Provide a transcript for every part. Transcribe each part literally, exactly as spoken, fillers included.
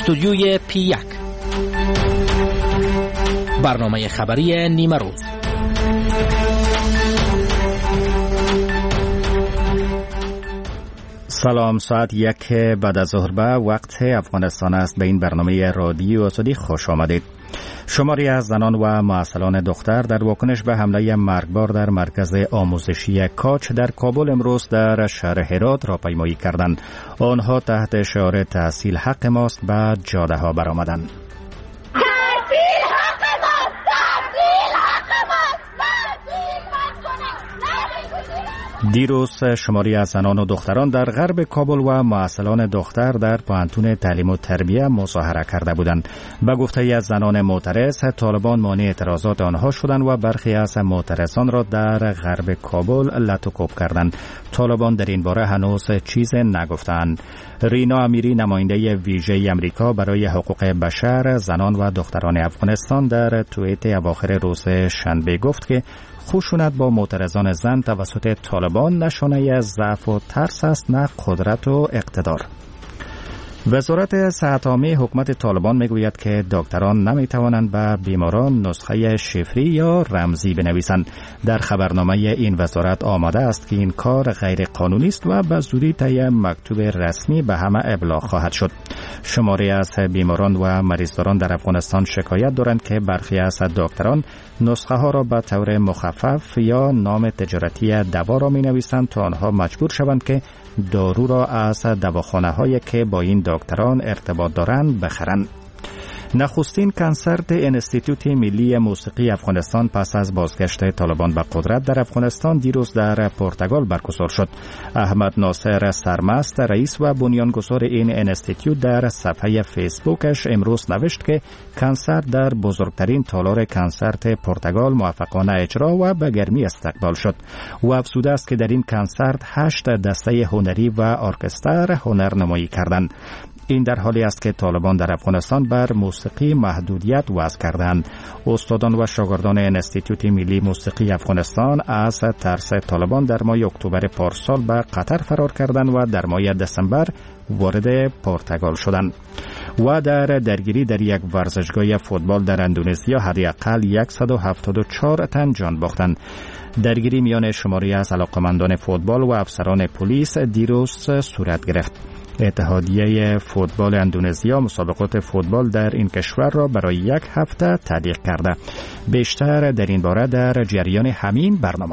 استودیوی پی یک، برنامه خبری نیمه روز. سلام، ساعت یک بعد از ظهر به وقت افغانستان است. به این برنامه رادیو آزادی خوش آمدید. شماری از زنان و معسلان دختر در واکنش به حمله مرگبار در مرکز آموزشی کاچ در کابل امروز در شهر هرات راهپیمایی کردند. آنها تحت شعار تحصیل حق ماست به جاده ها برآمدند. دیروز شماری از زنان و دختران در غرب کابل و معسلان دختر در پوهنتون تعلیم و تربیه مظاهره کرده بودند. به گفته از زنان معترض، طالبان مانع اعتراضات آنها شدند و برخی از معترضان را در غرب کابل لطوکوب کردند. طالبان در این باره هنوز چیز نگفتند. رینا امیری، نماینده ویژه امریکا برای حقوق بشر، زنان و دختران افغانستان، در توییت اواخر روز شنبه گفت که خشونت با معترضان زن توسط طالبان نشانه از ضعف و ترس است، نه قدرت و اقتدار. وزارت صحت عامه حکومت طالبان میگوید که دکتران نمیتوانند به بیماران نسخه شفری یا رمزی بنویسند. در خبرنامه این وزارت آماده است که این کار غیر قانونی است و به زودی طی مکتوب رسمی به همه ابلاغ خواهد شد. شماری از بیماران و مریضداران در افغانستان شکایت دارند که برخی از دکتران نسخه ها را به طور مخفف یا نام تجارتی دوا را می نویسند تا آنها مجبور شوند که دارو را از دواخانه هایی که با این دکتران ارتباط دارند بخرند. نخستین کنسرت انستیتوت ملی موسیقی افغانستان پس از بازگشت طالبان به قدرت در افغانستان دیروز در پرتغال برگزار شد. احمد ناصر سرمست، رئیس و بنیانگذار این انستیتوت، در صفحه فیسبوکش امروز نوشت که کنسرت در بزرگترین تالار کنسرت پرتغال موفقانه اجرا و به گرمی استقبال شد. او افزوده است که در این کنسرت هشت دسته هنری و ارکستر هنرنمایی کردند. این در حالی است که طالبان در افغانستان بر موسیقی محدودیت وضع کردند. استادان و شاگردان انستیتوت ملی موسیقی افغانستان از ترس طالبان در ماه اکتبر پارسال به قطر فرار کردند و در ماه دسامبر وارد پرتغال شدند. و در درگیری در یک ورزشگاه فوتبال در اندونزیا حداقل صد و هفتاد و چهار تن جان باختند. درگیری میان شماری از علاقمندان فوتبال و افسران پلیس دیروز صورت گرفت. اتحادیه فوتبال اندونزیا مسابقات فوتبال در این کشور را برای یک هفته تعلیق کرده. بیشتر در این باره در جریان همین برنامه.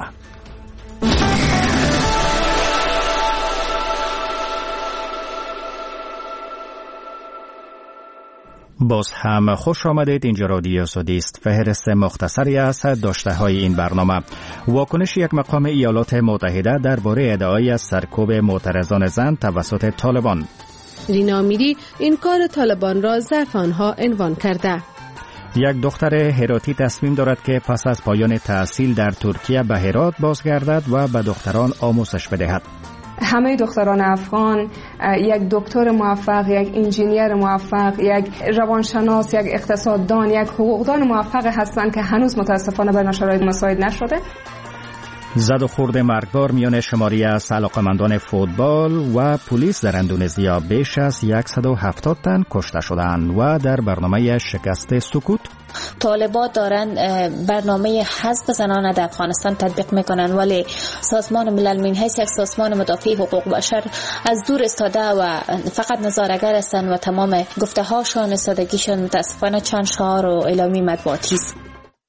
باز هم خوش آمدید. اینجا رادیو آزادی است. فهرست مختصری از داشته های این برنامه. واکنش یک مقام ایالات متحده درباره ادعای از سرکوب معترضان زن توسط طالبان. رینا امیری این کار طالبان را ضعف آنها عنوان کرده. یک دختر هراتی تصمیم دارد که پس از پایان تحصیل در ترکیه به هرات بازگردد و به دختران آموزش بدهد. همه دختران افغان یک دکتر موفق، یک انجینیر موفق، یک روانشناس، یک اقتصاددان، یک حقوقدان موفق هستند که هنوز متاسفانه به شرایط مساعد نشده. زد و خورد مرگبار میان شماری از علاقمندان فوتبال و پلیس در اندونزیا، بیش از صد و هفتاد تن کشته شدند. و در برنامه شکست سکوت، طالبان دارن برنامه حذف زنان در افغانستان تطبیق میکنن، ولی سازمان ملل من حیث یک سازمان مدافع حقوق بشر از دور استاده و فقط نظاره‌گر هستند و تمام گفته هاشون استادگیشون متاسفانه چند شعار و اعلامی مطبوعاتی است.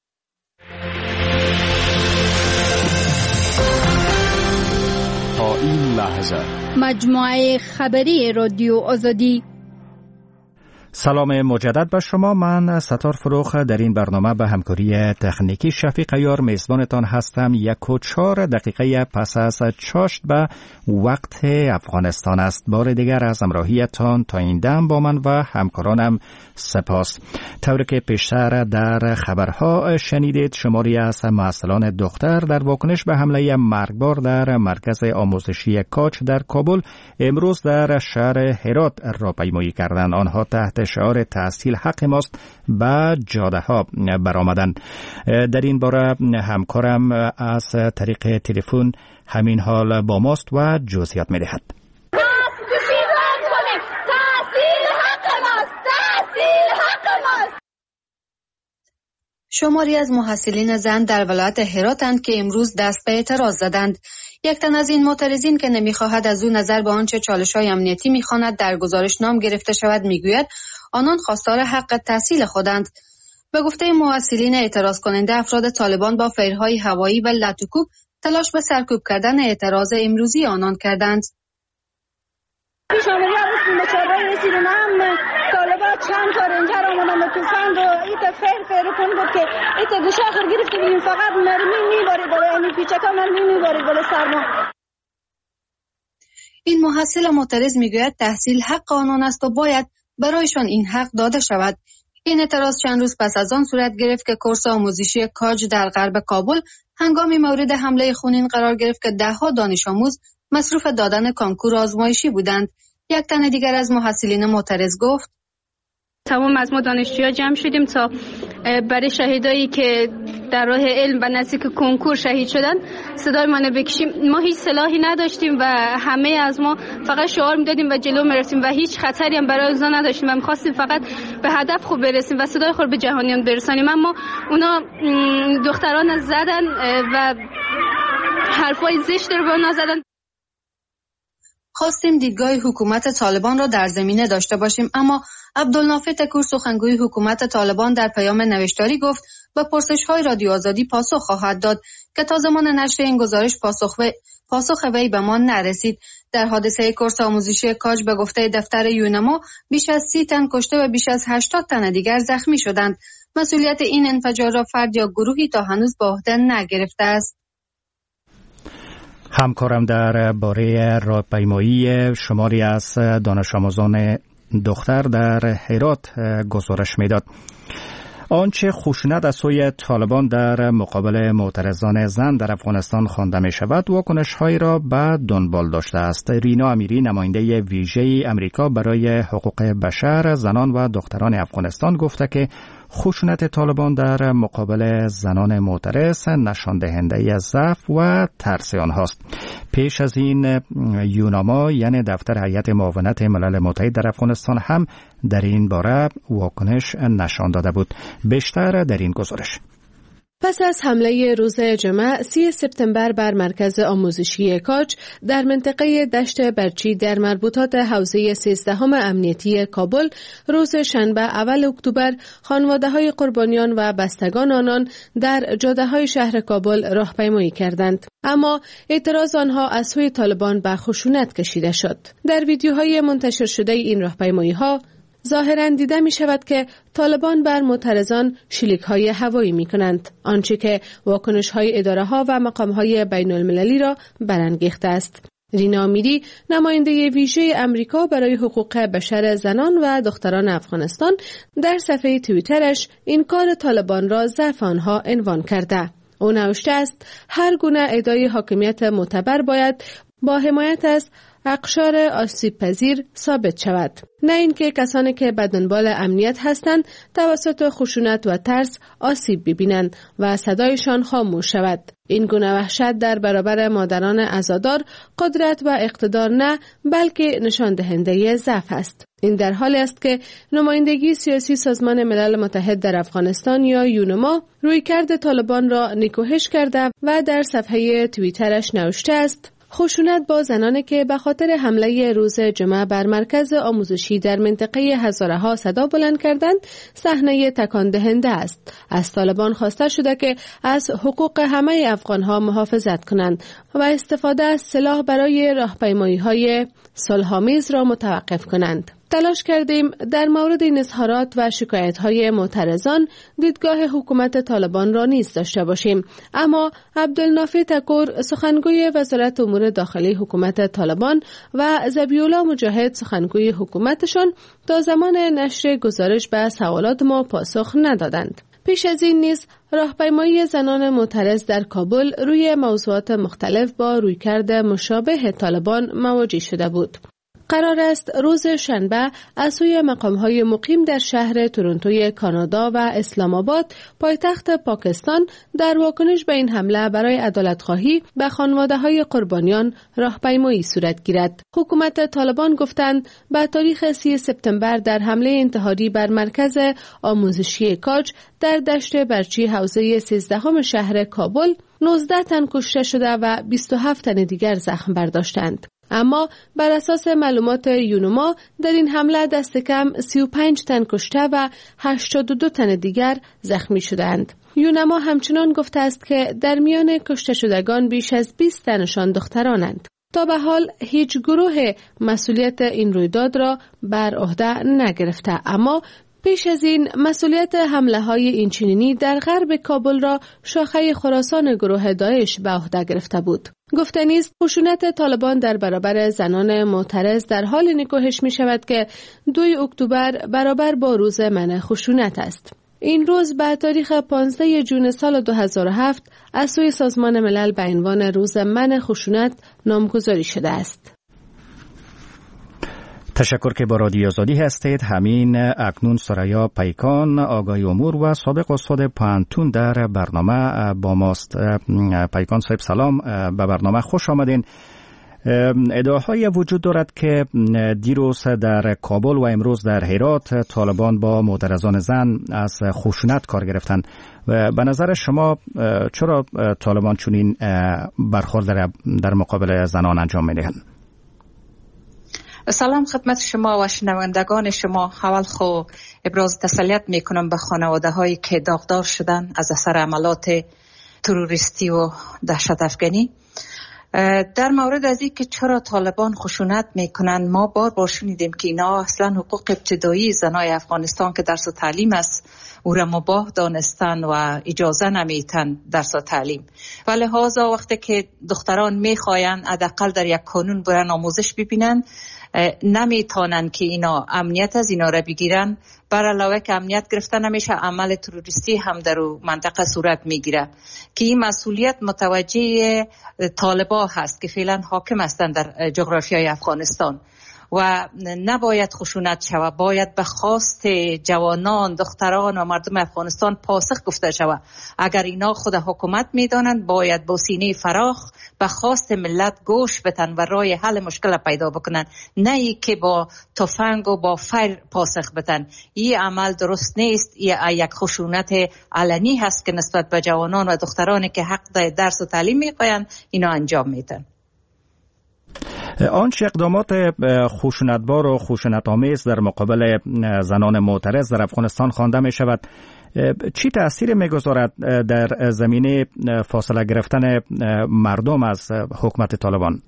تا این لحظه مجموعه خبری رادیو آزادی. سلام مجدد به شما. من ستار فروخ در این برنامه به همکاری تکنیکی شفیق عیار میزبانتان هستم. یک و چهار دقیقه پس از چاشت به وقت افغانستان است. بار دیگر از همراهیتان تا این دم با من و همکارانم سپاس. طوری که پیشتر در خبرها شنیدید، شماری از معسلان دختر در واکنش به حمله مرگبار در مرکز آموزشی کاچ در کابل امروز در شهر هرات راهپیمایی کردند. آنها تحت شعار تحصیل حق ماست به جاده ها برآمدند. در این باره همکارم از طریق تلفن همین حال با ماست و جزئیات می‌دهد. تحصیل حق ماست. شماری از محصلین زن در ولایت هراتند که امروز دست به اعتراض زدند. یک تن از این معترضین که نمیخواهد از او نظر به آنچه چالش‌های امنیتی میخواند در گزارش نام گرفته شود میگوید آنان خواستار حق تحصیل خودند. به گفته محصلین اعتراض کننده، افراد طالبان با فیرهای هوایی و لطوکوب تلاش به سرکوب کردن اعتراض امروزی آنان کردند. شاملی رسیم چهارراه رسیدیم هم طالبا چند تا رنجر آمدن به توفند و ایت فیر فیر کن بود که ایت گوشه آخر گرفتی بیم فقط مرمی میباری بالا، یعنی پیچکا مرمی میباری بالا سرما. این محصل معترض میگوید تحصیل حق آنان است و باید برایشان این حق داده شود. این اعتراض چند روز پس از آن صورت گرفت که کورس آموزشی کاج در غرب کابل هنگامی مورد حمله خونین قرار گرفت که دهها دانش آموز مصروف دادن کنکور آزمایشی بودند. یک تن دیگر از محصلین معترض گفت تمام از ما دانشجوها جمع شدیم تا برای شهیدایی که در راه علم و نزدیک کنکور شهید شدن صدای ما بکشیم. ما هیچ سلاحی نداشتیم و همه از ما فقط شعار میدادیم و جلو میرفتیم و هیچ خطری هم برای اونا نداشتیم و میخواستیم فقط به هدف خوب برسیم و صدای خود به جهانیان برسانیم. اما اونا دختران زدن و حرفای زشت رو به اونا زدن. خواستیم دیدگاه حکومت طالبان را در زمینه داشته باشیم، اما عبدالنافع تکور سخنگوی حکومت طالبان در پیام نوشتاری گفت به پرسش‌های رادیو آزادی پاسخ خواهد داد که تا زمان نشر این گزارش پاسخ و پاسخ وی به ما نرسید. در حادثه کورس آموزشی کاج به گفته دفتر یونما بیش از سی تن کشته و بیش از هشتاد تن دیگر زخمی شدند. مسئولیت این انفجار را فرد یا گروهی تا هنوز به عهده نگرفته است. همکارم در باره راهپیمایی شماری از دانش آموزان دختر در هرات گزارش میداد. آنچه خشونت از سوی طالبان در مقابل معترضان زن در افغانستان خوانده می شود واکنش‌هایی را به دنبال داشته است. رینا امیری، نماینده ویژه امریکا برای حقوق بشر، زنان و دختران افغانستان گفته که خشونت طالبان در مقابل زنان معترض نشان دهنده ضعف و ترس آنهاست. پیش از این یوناما یعنی دفتر هیئت معاونت ملل متحد در افغانستان هم در این باره واکنش نشان داده بود. بیشتر در این گزارش. پس از حمله روز جمعه سی سپتامبر بر مرکز آموزشی کاج در منطقه دشت برچی در مربوطات حوزه سیزدهم امنیتی کابل، روز شنبه اول اکتبر خانواده‌های قربانیان و بستگان آنان در جاده‌های شهر کابل راهپیمایی کردند. اما اعتراض آنها از سوی طالبان به خشونت کشیده شد. در ویدیوهای منتشر شده این راهپیمایی‌ها ظاهراً دیده می شود که طالبان بر معترضان شلیک‌های هوایی می کنند، آنچه که واکنش‌های اداره‌ها و مقام‌های بین المللی را برانگیخته است. رینا امیری، نماینده ویژه امریکا برای حقوق بشر زنان و دختران افغانستان، در صفحه توییترش این کار طالبان را ضعف آنها عنوان کرده. او نوشته است هر گونه ادعای حاکمیت معتبر باید با حمایت از اقشار آسیب پذیر ثابت شود، نه اینکه کسانی که به دنبال امنیت هستند توسط خشونت و ترس آسیب ببینند و صدایشان خاموش شود. این گونه وحشت در برابر مادران عزادار قدرت و اقتدار نه، بلکه نشان دهنده ضعف است. این در حالی است که نمایندگی سیاسی سازمان ملل متحد در افغانستان یا یونما رویکرد طالبان را نکوهش کرده و در صفحه توییترش نوشته است خشونت با زنانی که به خاطر حمله روز جمعه بر مرکز آموزشی در منطقه هزاره ها صدا بلند کردند صحنه تکان دهنده است. از طالبان خواسته شده که از حقوق همه افغان ها محافظت کنند و استفاده از سلاح برای راهپیمایی های صلح‌آمیز را متوقف کنند. تلاش کردیم در مورد این اظهارات و شکایت‌های معترضان دیدگاه حکومت طالبان را نیز داشته باشیم، اما عبدالنافع تکور، سخنگوی وزارت امور داخلی حکومت طالبان، و ذبیح‌الله مجاهد، سخنگوی حکومتشان، تا زمان نشر گزارش به سوالات ما پاسخ ندادند. پیش از این نیز راهپیمایی زنان معترض در کابل روی موضوعات مختلف با رویکرد مشابه طالبان مواجه شده بود. قرار است روز شنبه از سوی مقام‌های مقیم در شهر تورنتوی کانادا و اسلام آباد پایتخت پاکستان در واکنش به این حمله برای عدالت‌خواهی به خانواده‌های قربانیان راهپیمایی صورت گیرد. حکومت طالبان گفتند به تاریخ سی سپتامبر در حمله انتحاری بر مرکز آموزشی کاج در دشت برچی حوزه سیزدهم شهر کابل نوزده تن کشته شده و بیست و هفت تن دیگر زخم برداشتند. اما بر اساس معلومات یونما در این حمله دست کم سی و پنج تن کشته و هشتاد و دو تن دیگر زخمی شدند. یونما همچنان گفته است که در میان کشته شدگان بیش از بیست تنشان دخترانند. تا به حال هیچ گروه مسئولیت این رویداد را بر عهده نگرفته، اما پیش از این مسئولیت حمله های اینچنینی در غرب کابل را شاخه خراسان گروه داعش به عهده گرفته بود. گفتنی است خشونت طالبان در برابر زنان معترض در حال نکوهش می شود که دوی اکتبر برابر با روز منع خشونت است. این روز به تاریخ پانزده ژوئن سال دو هزار و هفت از سوی سازمان ملل به عنوان روز منع خشونت نامگذاری شده است. تشکر که با رادیو آزادی هستید. همین اکنون سریا پیکان آگاهی امور و سابق استاد پانتون در برنامه با ماست. پیکان صاحب سلام، به برنامه خوش آمدین. ادعاهایی وجود دارد که دیروز در کابل و امروز در هرات طالبان با معترضان زن از خشونت کار گرفتند. و به نظر شما چرا طالبان چنین برخورد در مقابل زنان انجام می‌دهند؟ سلام خدمت شما و شنوندگان شما. اول خو ابراز تسلیت میکنم به خانواده هایی که داغدار شدن از اثر عملات تروریستی و دهشت افغانی. در مورد از این که چرا طالبان خشونت میکنن، ما بار بار شنیدیم که اینا اصلا حقوق ابتدایی زنای افغانستان که درس و تعلیم است او را مباح دانستن و اجازه نمیتن درس و تعلیم، و لحاظا وقتی که دختران میخواین حداقل در یک کانون برن آموزش ببینن نمیتونن که اینا امنیت از اینا را بگیرن. بر علاوه که امنیت گرفته نمیشه، عمل تروریستی هم در منطقه صورت میگیره که این مسئولیت متوجه طالبان هست که فعلا حاکم هستند در جغرافیای افغانستان و نباید خشونت شود، باید به خواست جوانان، دختران و مردم افغانستان پاسخ گفته شود. اگر اینا خود حکومت میدانند باید با سینه فراخ به خواست ملت گوش بدن و راه حل مشکل پیدا بکنن، نه ای که با تفنگ و با فیر پاسخ بدن. این عمل درست نیست. این یک خشونت علنی هست که نسبت به جوانان و دخترانی که حق درس و تعلیم میخواین اینا انجام میدن. آنچه اقدامات خشونتبار و خشونت‌آمیز در مقابل زنان معترض در افغانستان خوانده می شود، چی تأثیر می گذارد در زمینه فاصله گرفتن مردم از حکومت طالبان؟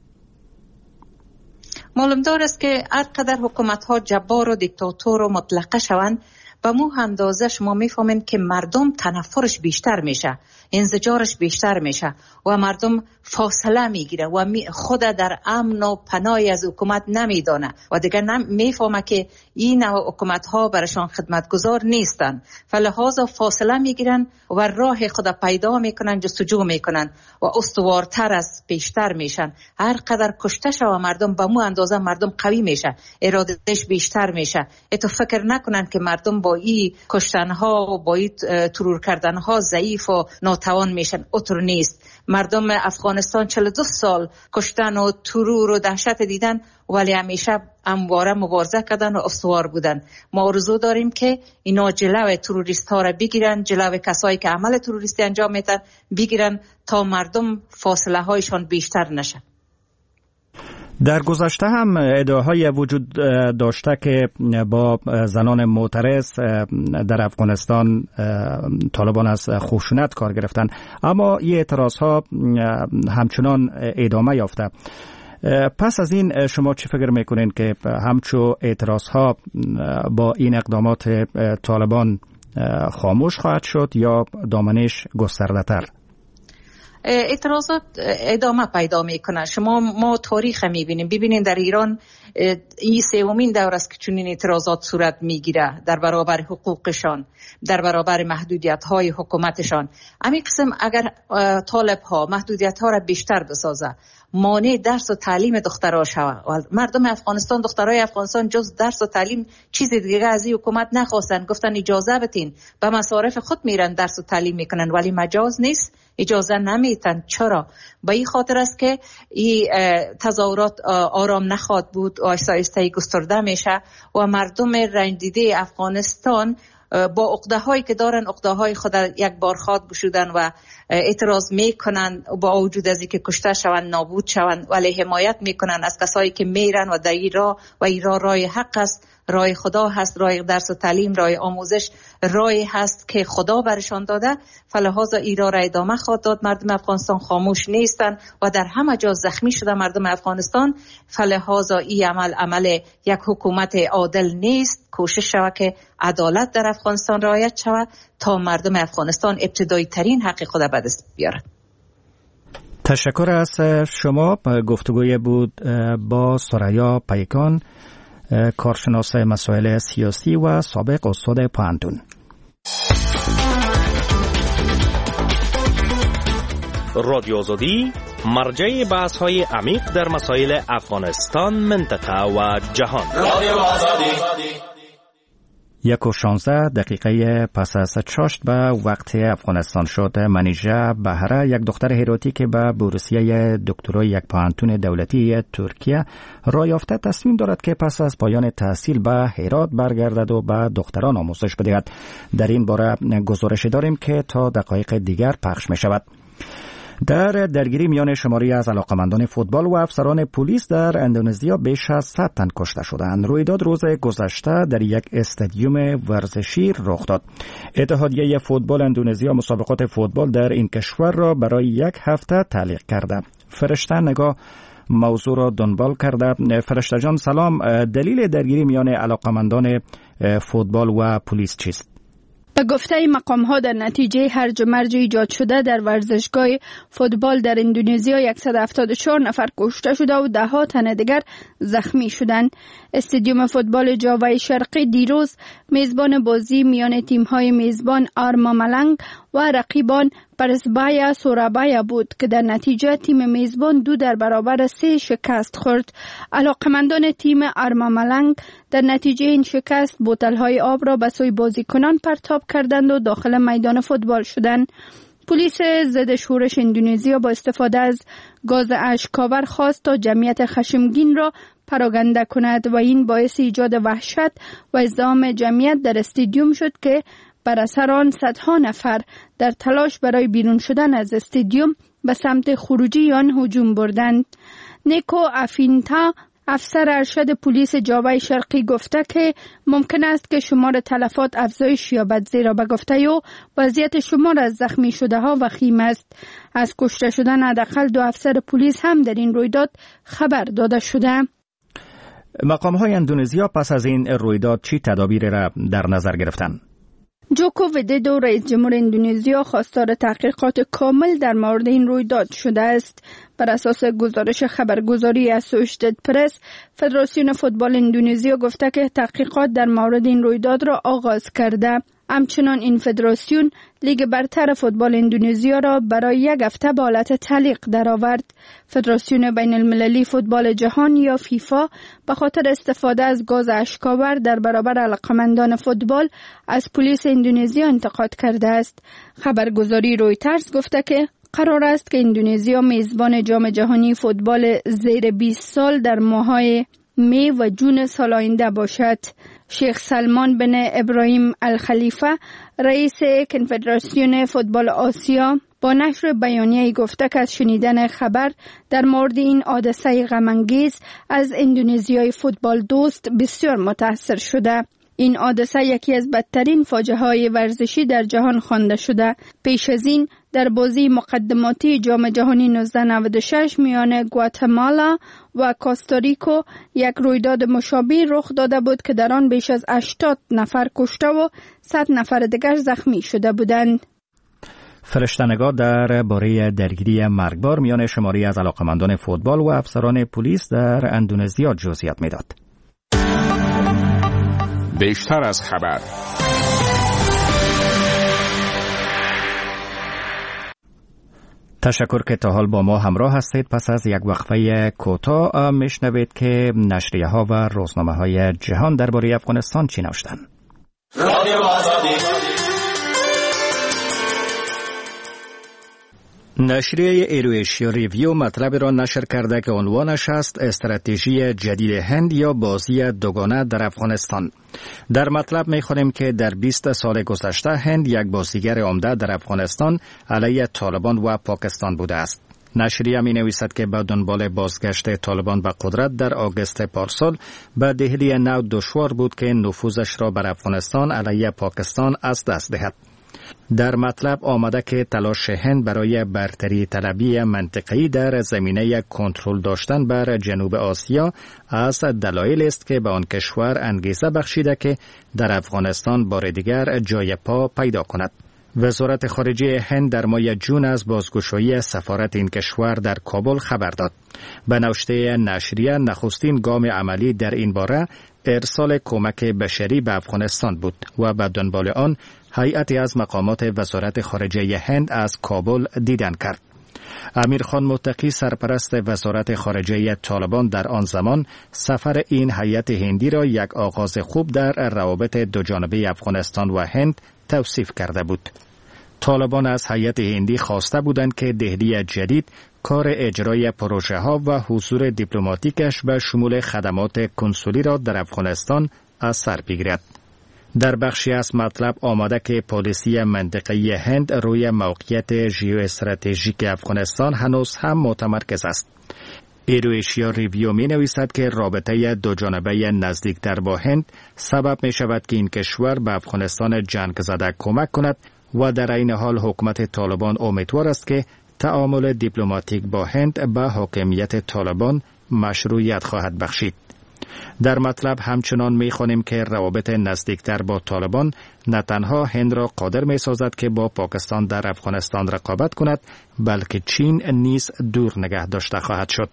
معلوم دار است که هر قدر حکومت ها جبار و دیکتاتور و مطلقه شوند، به مو اندازه شما میفهمین که مردم تنفرش بیشتر میشه، انزجارش بیشتر میشه و مردم فاصله میگیره و خود در امن و پناهی از حکومت نمیدانه و دیگه میفهمه که این نوع حکومت ها برشان خدمتگزار نیستن، فلحاظا فاصله میگیرن و راه خود پیدا میکنن، جستجو میکنن و استوارتر از بیشتر میشن. هر قدر کشته شوه مردم به مو اندازه مردم قوی میشه، ارادهش بیشتر میشه. اتو فکر نکنن که مردم با این کشتن ها و با این ترور کردن ها ضعیف و ناتوان میشن. اطور نیست. مردم افغانستان چهل و دو سال کشتن و ترور و دهشت دیدن ولی همیشه همواره مبارزه کردن و استوار بودن. ما آرزو داریم که اینا جلوی تروریست ها را بگیرن، جلوی کسایی که عمل تروریستی انجام میدن بگیرن تا مردم فاصله هایشان بیشتر نشه. در گذشته هم ادعاهای وجود داشته که با زنان معترض در افغانستان طالبان از خشونت کار گرفتن، اما این اعتراض ها همچنان ادامه یافته. پس از این شما چی فکر میکنین که همچو اعتراض ها با این اقدامات طالبان خاموش خواهد شد یا دامنش گسترده تر؟ اعتراضات ادامه پیدا میکنه. شما ما تاریخ میبینیم، ببینین در ایران این سومین دور است که چنین اعتراضات صورت میگیره در برابر حقوقشان، در برابر محدودیت های حکومتشان. همین قسم اگر طالب ها محدودیت ها را بیشتر بسازه، مانع درس و تعلیم دخترها شود، مردم افغانستان، دخترای افغانستان جز درس و تعلیم چیز دیگه از این حکومت نخواستن، گفتن اجازه بدین، به مصارف خود میرن درس و تعلیم میکنن، ولی مجاز نیست، اجازه نمیتن. چرا؟ به این خاطر است که این تظاهرات آرام نخواهد بود، آهسته آهسته گسترده میشه و مردم رنج دیده افغانستان با عقده هایی که دارن، عقده های خود یک بار خاک گشودن و اعتراض میکنن، با وجود از اینکه کشته شوند، نابود شوند، ولی حمایت میکنن از کسایی که میرن و در این راه و این راه راه حق است، راه خدا هست، راه درس و تعلیم، راه آموزش، راهی هست که خدا برشان داده. فلهذا این راه را ادامه خواهد داد. مردم افغانستان خاموش نیستن و در همه جا زخمی شده مردم افغانستان. فلهذا این عمل عمل یک حکومت عادل نیست. کوشش شود که عدالت در افغانستان رعایت شود تا مردم افغانستان ابتدایی ترین حق خود به دست بیارند. تشکر از شما. گفتگوی بود با ثریا پیکان، کارشناس مسائل سیاسی و سابق استاد پوهنتون. رادیو آزادی مرجع بحث های عمیق در مسائل افغانستان، منطقه و جهان. رادیو آزادی. یک و شانزده دقیقه پس از چاشت به وقت افغانستان شد، منیژه بهره، یک دختر هراتی که به بورسیه دکترای یک پوهنتون دولتی ترکیه راه یافته، تصمیم دارد که پس از پایان تحصیل به هرات برگردد و به دختران آموزش بدهد. در این باره گزارش داریم که تا دقایق دیگر پخش می شود. در درگیری میان شماری از علاقمندان فوتبال و افسران پلیس در اندونزیا بیش از صد تن کشته شدند. رویداد روز گذشته در یک استادیوم ورزشی رخ داد. اتحادیه فوتبال اندونزیا مسابقات فوتبال در این کشور را برای یک هفته تعلیق کرده. فرشته نگاه موضوع را دنبال کرده. فرشته جان سلام، دلیل درگیری میان علاقمندان فوتبال و پلیس چیست؟ به گفته مقام‌ها در نتیجه هرج و مرج ایجاد شده در ورزشگاه فوتبال در اندونزیا صد و هفتاد و چهار نفر کشته شده و ده ها تن دیگر زخمی شدند. استادیوم فوتبال جاوای شرقی دیروز میزبان بازی میان تیم‌های میزبان آرما ملنگ و رقیبان پرسبایا سورابایا بود که در نتیجه تیم میزبان دو در برابر سه شکست خورد. علاقمندان تیم آرما ملنگ در نتیجه این شکست بوتل‌های آب را به سوی بازیکنان پرتاب کردند و داخل میدان فوتبال شدند. پلیس ضد شورش اندونزیا با استفاده از گاز اشک‌آور خواست تا جمعیت خشمگین را پراگنده کند و این باعث ایجاد وحشت و ازدحام جمعیت در استادیوم شد که بر اثر آن صدها نفر در تلاش برای بیرون شدن از استادیوم به سمت خروجی آن هجوم بردند. نیکو افینتا، افسر ارشد پلیس جاوای شرقی، گفته که ممکن است که شمار تلفات افزایش یابد، زیرا به گفته او وضعیت شمار از زخمی شده ها وخیم است. از کشته شدن حداقل دو افسر پلیس هم در این رویداد خبر داده شده. مقام‌های اندونزیا پس از این رویداد چی تدابیر را در نظر گرفتند؟ جوکو ویدودو، رئیس جمهور اندونزیا، خواستار تحقیقات کامل در مورد این رویداد شده است. بر اساس گزارش خبرگزاری اسوشیتد پرس، فدراسیون فوتبال اندونزیا گفته که تحقیقات در مورد این رویداد را آغاز کرده. همچنان این فدراسیون لیگ برتر فوتبال اندونزیا را برای یک هفته به حالت تعلیق درآورد. فدراسیون بین المللی فوتبال جهان یا فیفا به خاطر استفاده از گاز اشک‌آور در برابر علاقمندان فوتبال از پلیس اندونزیا انتقاد کرده است. خبرگزاری رویترز گفته که قرار است که اندونزیا میزبان جام جهانی فوتبال زیر بیست سال در ماه‌های می و جون سال آینده باشد. شیخ سلمان بن ابراهیم الخلیفه، رئیس کنفدراسیون فوتبال آسیا، با نشر بیانیه‌ای گفته که از شنیدن خبر در مورد این حادثه غم‌انگیز از اندونزیای فوتبال دوست بسیار متاثر شده. این حادثه یکی از بدترین فاجعه‌های ورزشی در جهان خوانده شده. پیش از این در بازی مقدماتی جام جهانی نوزده نود و شش میان گواتمالا و کوستاریکا یک رویداد مشابه رخ داده بود که در آن بیش از هشتاد نفر کشته و صد نفر دیگر زخمی شده بودند. فرشته‌نگار در باره درگیری مرگبار میان شماری از علاقمندان فوتبال و افسران پلیس در اندونزیا جزئیات میداد. بیشتر از خبر. تشکر که تا حال با ما همراه هستید. پس از یک وقفه کوتاه میشنوید که نشریه ها و روزنامه های جهان درباره افغانستان چی نوشتند. رادیو آزادی. نشریه ایرویشیا ریویو مطلب را نشر کرده که عنوانش است استراتژی جدید هند یا بازی دوگانه در افغانستان. در مطلب می‌خوانیم که در بیست سال گذشته هند یک بازیگر عمده در افغانستان علیه طالبان و پاکستان بوده است. نشریه می نویسد که با دنبال بازگشت طالبان به قدرت در آگوست پارسال به دهلی نو دشوار بود که نفوذش را بر افغانستان علیه پاکستان از دست دهد. در مطلب آمده که تلاش هند برای برتری طلبی منطقه‌ای در زمینه کنترل داشتن بر جنوب آسیا از دلایل است که به آن کشور انگیزه بخشیده که در افغانستان بار دیگر جای پا پیدا کند. وزارت خارجه هند در ماه جون از بازگشایی سفارت این کشور در کابل خبر داد. به نوشته نشریه نخستین گام عملی در این باره ارسال کمک بشری به افغانستان بود و به دنبال آن هیئتی از مقامات وزارت خارجه هند از کابل دیدن کرد. امیر خان متقی سرپرست وزارت خارجه طالبان در آن زمان سفر این هیئت هندی را یک آغاز خوب در روابط دوجانبه افغانستان و هند توصیف کرده بود. طالبان از هیئت هندی خواسته بودند که دهلی جدید کار اجرای پروژه ها و حضور دیپلماتیکش به شمول خدمات کنسولی را در افغانستان از سر بگیرد. در بخشی از مطلب آمده که پالیسی منطقه‌ای هند روی موقعیت ژئواستراتژیک افغانستان هنوز هم متمرکز است. ایرویشیا ریویو می نویسد که رابطه دوجانبه نزدیکتر با هند سبب می شود که این کشور به افغانستان جنگ زده کمک کند و در این حال حکومت طالبان امیدوار است که تعامل دیپلماتیک با هند به حاکمیت طالبان مشروعیت خواهد بخشید. در مطلب همچنان می‌خوانیم که روابط نزدیکتر با طالبان نه تنها هند را قادر می‌سازد که با پاکستان در افغانستان رقابت کند، بلکه چین نیز دور نگه داشته خواهد شد.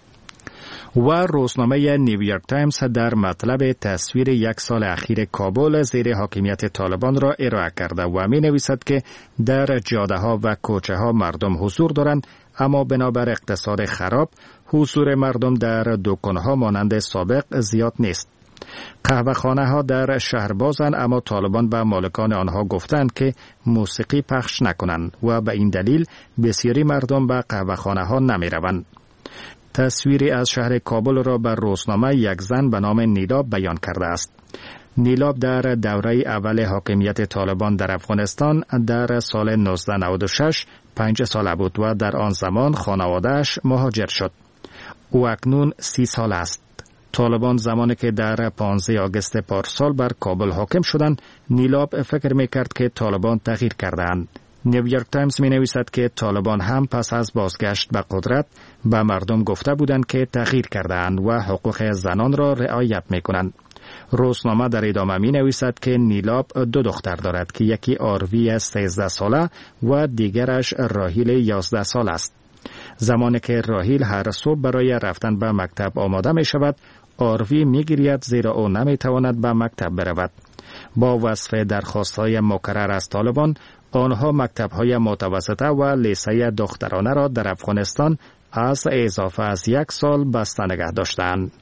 و روزنامه نیویورک تایمز در مطلب تصویر یک سال اخیر کابل زیر حاکمیت طالبان را ارائه کرده و می نویسد که در جاده ها و کوچه ها مردم حضور دارند، اما بنابر اقتصاد خراب حضور مردم در دکان ها مانند سابق زیاد نیست. قهوه خانه ها در شهر بازند، اما طالبان به مالکان آنها گفتند که موسیقی پخش نکنند و به این دلیل بسیاری مردم به قهوه خانه ها نمی روند. تصویری از شهر کابل را بر روزنامه یک زن به نام نیلاب بیان کرده است. نیلاب در دوره اول حاکمیت طالبان در افغانستان در سال نوزده نود و شش پنج ساله بود و در آن زمان خانواده‌اش مهاجر شد. او اکنون سی سال است. طالبان زمانی که در پانزده آگوست پارسال بر کابل حاکم شدند، نیلاب فکر می‌کرد که طالبان تغییر کردند. نیویورک تایمز می نویسد که طالبان هم پس از بازگشت به قدرت به مردم گفته بودند که تغییر کردند و حقوق زنان را رعایت می کنند. روزنامه در ادامه می نویسد که نیلاب دو دختر دارد که یکی آروی سیزده ساله و دیگرش راهیل یازده سال است. زمانی که راهیل هر صبح برای رفتن به مکتب آماده می شود، آروی می گرید زیرا او نمی تواند به مکتب برود. با وصف درخواست‌های مکرر از طالبان، آنها مکتب‌های متوسطه و لیسه دخترانه را در افغانستان از اضافه از یک سال بسته نگه داشتند.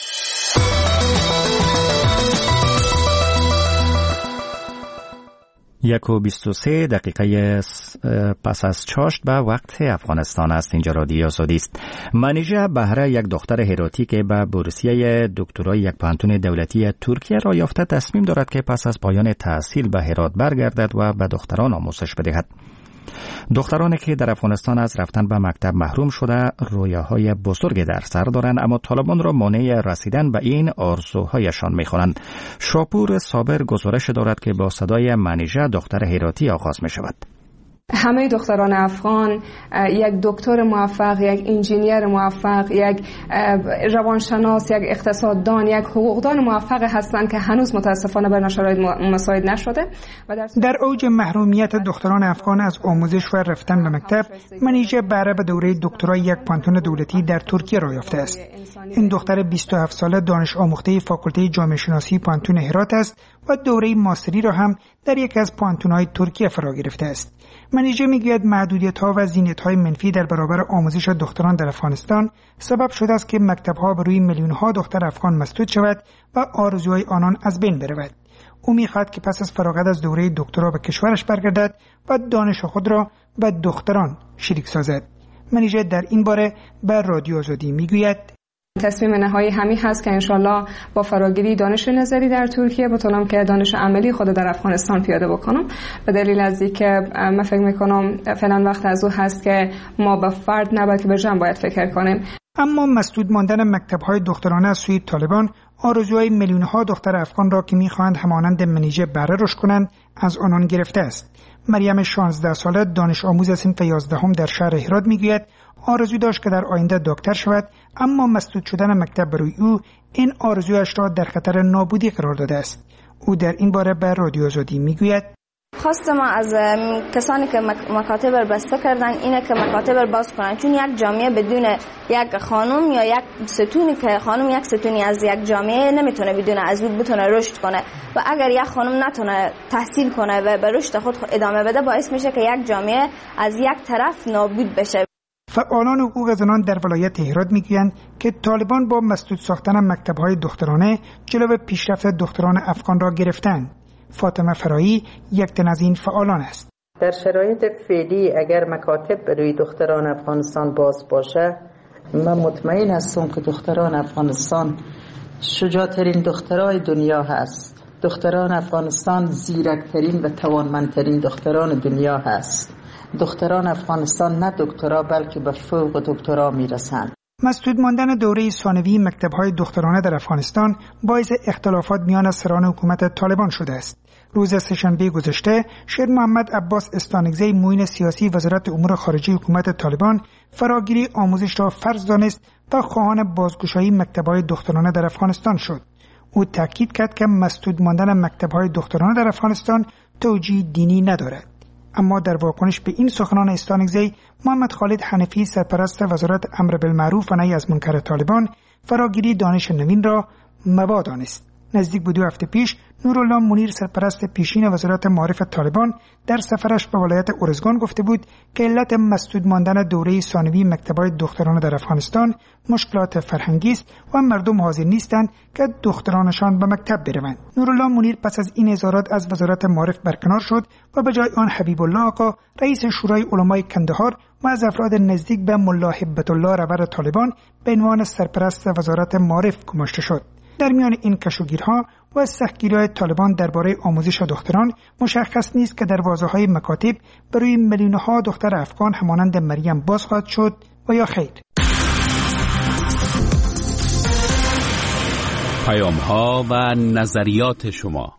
یک و بیست و سه دقیقه پس از چاشت به وقت افغانستان است. اینجا رادیو آزادی است. منیژه بهره یک دختر هراتی که به بورسیه دکترای یک پانتون دولتی ترکیه را یافته تصمیم دارد که پس از پایان تحصیل به هرات برگردد و به دختران آموزش بدهد. دخترانی که در افغانستان از رفتن به مکتب محروم شده رویاهای بزرگی در سر دارند، اما طالبان را مانع رسیدن به این آرزوهایشان می‌خوانند. شاپور صابر گزارش دارد که با صدای منیژه دختر هراتی آغاز می شود. همه دختران افغان یک دکتر موفق، یک انجینیر موفق، یک روانشناس، یک اقتصاددان، یک حقوقدان موفق هستند که هنوز متاسفانه بر شرایط مساعد نشده. و در, در اوج محرومیت دختران افغان از آموزش و رفتن به مکتب، منیژه بهره به دوره دکترای یک پانتون دولتی در ترکیه را یافته است. این دختر بیست و هفت ساله دانش آموخته فاکولته جامعه شناسی پانتون هرات است و دوره ماستری را هم در یکی از پانتون‌های ترکیه فرا گرفته است. منیژه میگوید محدودیت‌ها و زینت‌های منفی در برابر آموزش دختران در افغانستان سبب شده است که مکتب‌ها بر روی میلیون‌ها دختر افغان مسدود شود و آرزوهای آنان از بین برود. او می‌خواهد که پس از فراغت از دوره دکترا به کشورش برگردد و دانش خود را به دختران شریک سازد. منیژه در این باره به رادیو آزادی میگوید: تصمیم نهایی همین هست که انشالله با فراگیری دانش نظری در ترکیه بتونم که دانش عملی خود در افغانستان پیاده بکنم، به دلیل از اینکه من فکر میکنم فعلا وقت از او هست که ما به فرد نه بلکه به جمع باید فکر کنیم. اما مسدود ماندن مکتب‌های دخترانه از سوی طالبان آرزوهای میلیون‌ها دختر افغان را که می‌خواهند همانند منیژه بهره رشد کنند از آنان گرفته است. مریم شانزده ساله دانش آموز صنف یازدهم در شهر هرات میگوید آرزو داشت که در آینده دکتر شود، اما مسدود شدن مکتب برای او این آرزویش را در خطر نابودی قرار داده است. او در این باره به رادیو آزادی میگوید: خواست ما از کسانی که مکاتب را بسته کردن اینه که مکاتب را باز کنن، چون یک جامعه بدون یک خانم یا یک ستونی که خانم یک ستونی از یک جامعه نمیتونه بدون از اون بتونه رشد کنه و اگر یک خانم نتونه تحصیل کنه و به رشد خود ادامه بده باعث میشه که یک جامعه از یک طرف نابود بشه. فعالان حقوق زنان در ولایت هرات میگویند که طالبان با مسدود ساختن مکتب‌های دخترانه جلو پیشرفت دختران افغان را گرفتند. فاطمه فرایی یک تن از این فعالان است. در شرایط فعلی اگر مکاتب برای دختران افغانستان باز باشه، من مطمئن هستم که دختران افغانستان شجاعترین دخترای دنیا هست. دختران افغانستان زیرکترین و توانمندترین دختران دنیا هست. دختران افغانستان نه دکترا بلکه به فوق دکترا میرسند. مسدود ماندن دوره ثانوی مکتب‌های دخترانه در افغانستان باعث اختلافات میان سران حکومت طالبان شده است. روز سه‌شنبه گذشته شیر محمد عباس استانگزی معین سیاسی وزارت امور خارجه حکومت طالبان فراگیری آموزش را فرض دانست و خواهان بازگشایی مکتب‌های دخترانه در افغانستان شد. او تاکید کرد که مسدود ماندن مکتب‌های دخترانه در افغانستان توجیه دینی ندارد. اما در واکنش به این سخنان استانگزی، محمد خالد حنفی سرپرست وزارت امر بالمعروف و نهی از منکر طالبان فراگیری دانش نوین را مباح دانست. نزدیک به دو هفته پیش نورالله منیر سرپرست پیشین وزارت معارف طالبان در سفرش به ولایت ارزگان گفته بود که علت مسدود ماندن دوره ثانوی مکتب‌های دخترانه در افغانستان مشکلات فرهنگی است و مردم حاضر نیستند که دخترانشان به مکتب بروند. نورالله منیر پس از این اظهارات از وزارت معارف برکنار شد و به جای آن حبیب الله آقا رئیس شورای علمای کندهار و از افراد نزدیک به ملا هبت الله رهبر طالبان به عنوان سرپرست وزارت معارف گماشته شد. در میان این کشوگیرها و سختگیری‌های طالبان درباره آموزش دختران مشخص نیست که دروازه‌های مکاتب برای میلیون‌ها دختر افغان همانند مریم باز خواهد شد و یا خیر. پیام‌ها و نظریات شما.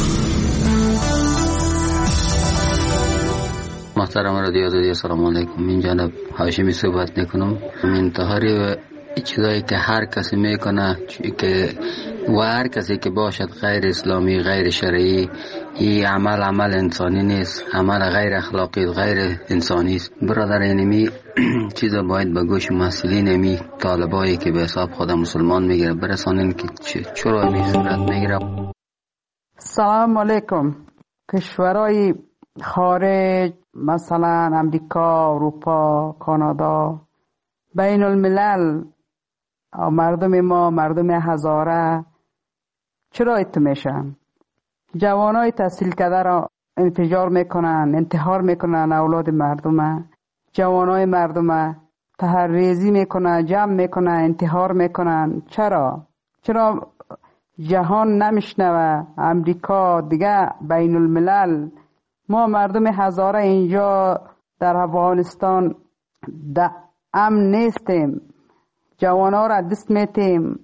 محترم رادیو آزادی، سلام علیکم. من جناب هاشمی صحبت میکنم. انتحاری چیزایی که هر کسی میکنه که و هر کسی که باشد غیر اسلامی، غیر شرعی، این عمل عمل انسانی نیست، عمل غیر اخلاقی، غیر انسانی است. برادر اینمی چیزا باید به گوش مسئولین امی طالبایی که به حساب خود مسلمان میگیره برسانین که چرا می صورت میگیره. سلام علیکم. کشورهای خارج مثلا امریکا، اروپا، کانادا، بین الملل، مردم ما، مردم هزاره چرا ایت میشن؟ جوانای تحصیل کرده را انفجار میکنن، انتحار میکنن اولاد مردم، جوانای مردم تحریزی میکنن، جمع میکنن، انتحار میکنن. چرا؟ چرا جهان نمیشنوه؟ امریکا دیگه، بین الملل. ما مردم هزاره اینجا در افغانستان در امن نیستیم، جوانا را دست میتیم.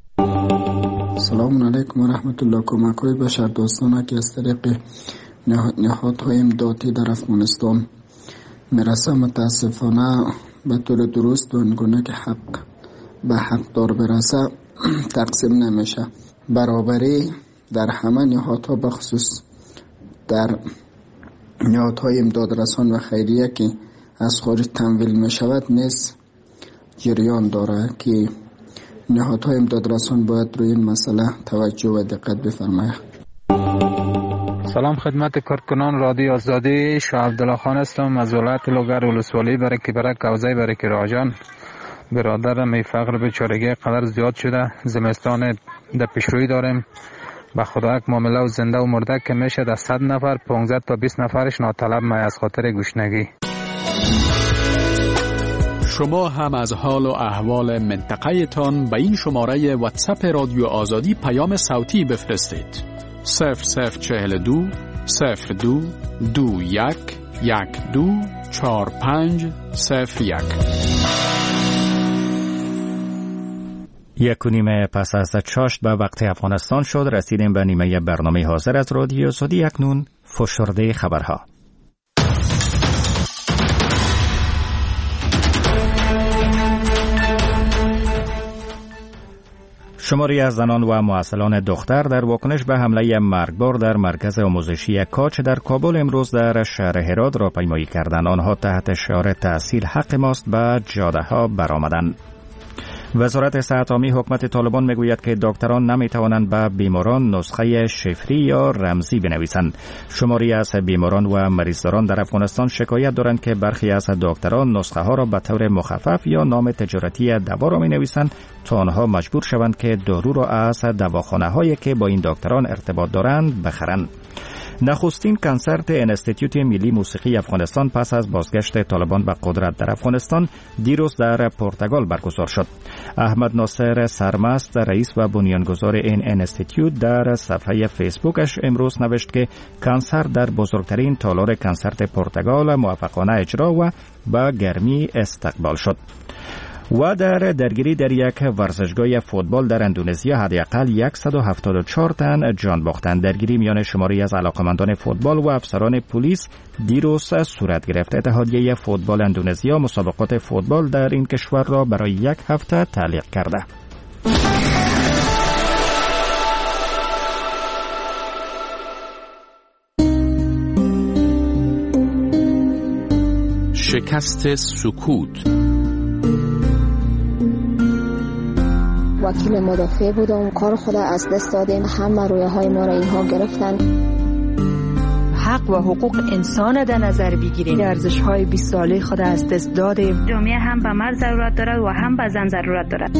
سلام علیکم و رحمت الله. کمک‌های بشر دوستانه که از طریق نهادهای امدادی در افغانستان میرسه متاسفانه به طور درست و اونگونه که حق به حق دار برسه تقسیم نمیشه. برابری در همه نهادها بخصوص در نهادهای امدادرسان و خیریه که از خارج تمویل می شود نیز جریان داره که نهادهای امدادرسان باید روی این مسئله توجه و دقت بفرماید. سلام خدمت کارکنان رادیو آزادی. شاه عبدالله خان هستم از ولایت لوگر ولسوالی برکی برک کوزه برکی راجان. برادرم ای فقر بیچارگی قدر زیاد شده، زمستان در پیشروی داریم. به خدا یک معامله و زنده و مرده که میشه در صد نفر پانزده تا بیست نفرش ناطلب می از خاطر گشنگی. شما هم از حال و احوال منطقه تان به این شماره واتساپ رادیو آزادی پیام صوتی بفرستید. صفر صفر چهل دو صفر دو دو یک یک دو چهار پنج صفر یک. یک و نیمه پس از چاشت به وقت افغانستان شد. رسیدیم به نیمه برنامه حاضر از رادیو آزادی. اکنون فشرده خبرها. شماری از زنان و معسلان دختر در واکنش به حمله مرگبار در مرکز آموزشی کاچ در کابل امروز در شهر هرات را پیمایی کردند. آنها تحت شعار تحصیل حق ماست به جاده ها برآمدند. وزارت صحت عامی حکومت طالبان میگوید که دکتران نمیتوانند به بیماران نسخه شفری یا رمزی بنویسند. شماری از بیماران و مریضداران در افغانستان شکایت دارند که برخی از دکتران نسخه ها را به طور مخفف یا نام تجارتی دوا را می نویسند تا آنها مجبور شوند که دارو را از دواخانه هایی که با این دکتران ارتباط دارند بخرند. نخستین کنسرت انستیتیوت ملی موسیقی افغانستان پس از بازگشت طالبان به قدرت در افغانستان دیروز در پرتغال برگزار شد. احمد ناصر سرمست رئیس و بنیانگذار این انستیتیوت در صفحه فیسبوکش امروز نوشت که کنسرت در بزرگترین تالار کنسرت پرتغال موفقانه اجرا و با گرمی استقبال شد. و در درگیری در یک ورزشگاه فوتبال در اندونزیا حداقل صد و هفتاد و چهار تن جان باختند. درگیری میان شماری از علاقمندان فوتبال و افسران پلیس دیروز صورت گرفت. اتحادیه فوتبال اندونزیا مسابقات فوتبال در این کشور را برای یک هفته تعلیق کرده. شکست سکوت. وکیل مدافع بودم، کار خود از دست دادیم، همه رویه های ما را اینها گرفتن. حق و حقوق انسان در نظر بگیریم. ارزش های بیست ساله خود از دست دادیم. جامعه هم به مرد ضرورت دارد و هم به زن ضرورت دارد.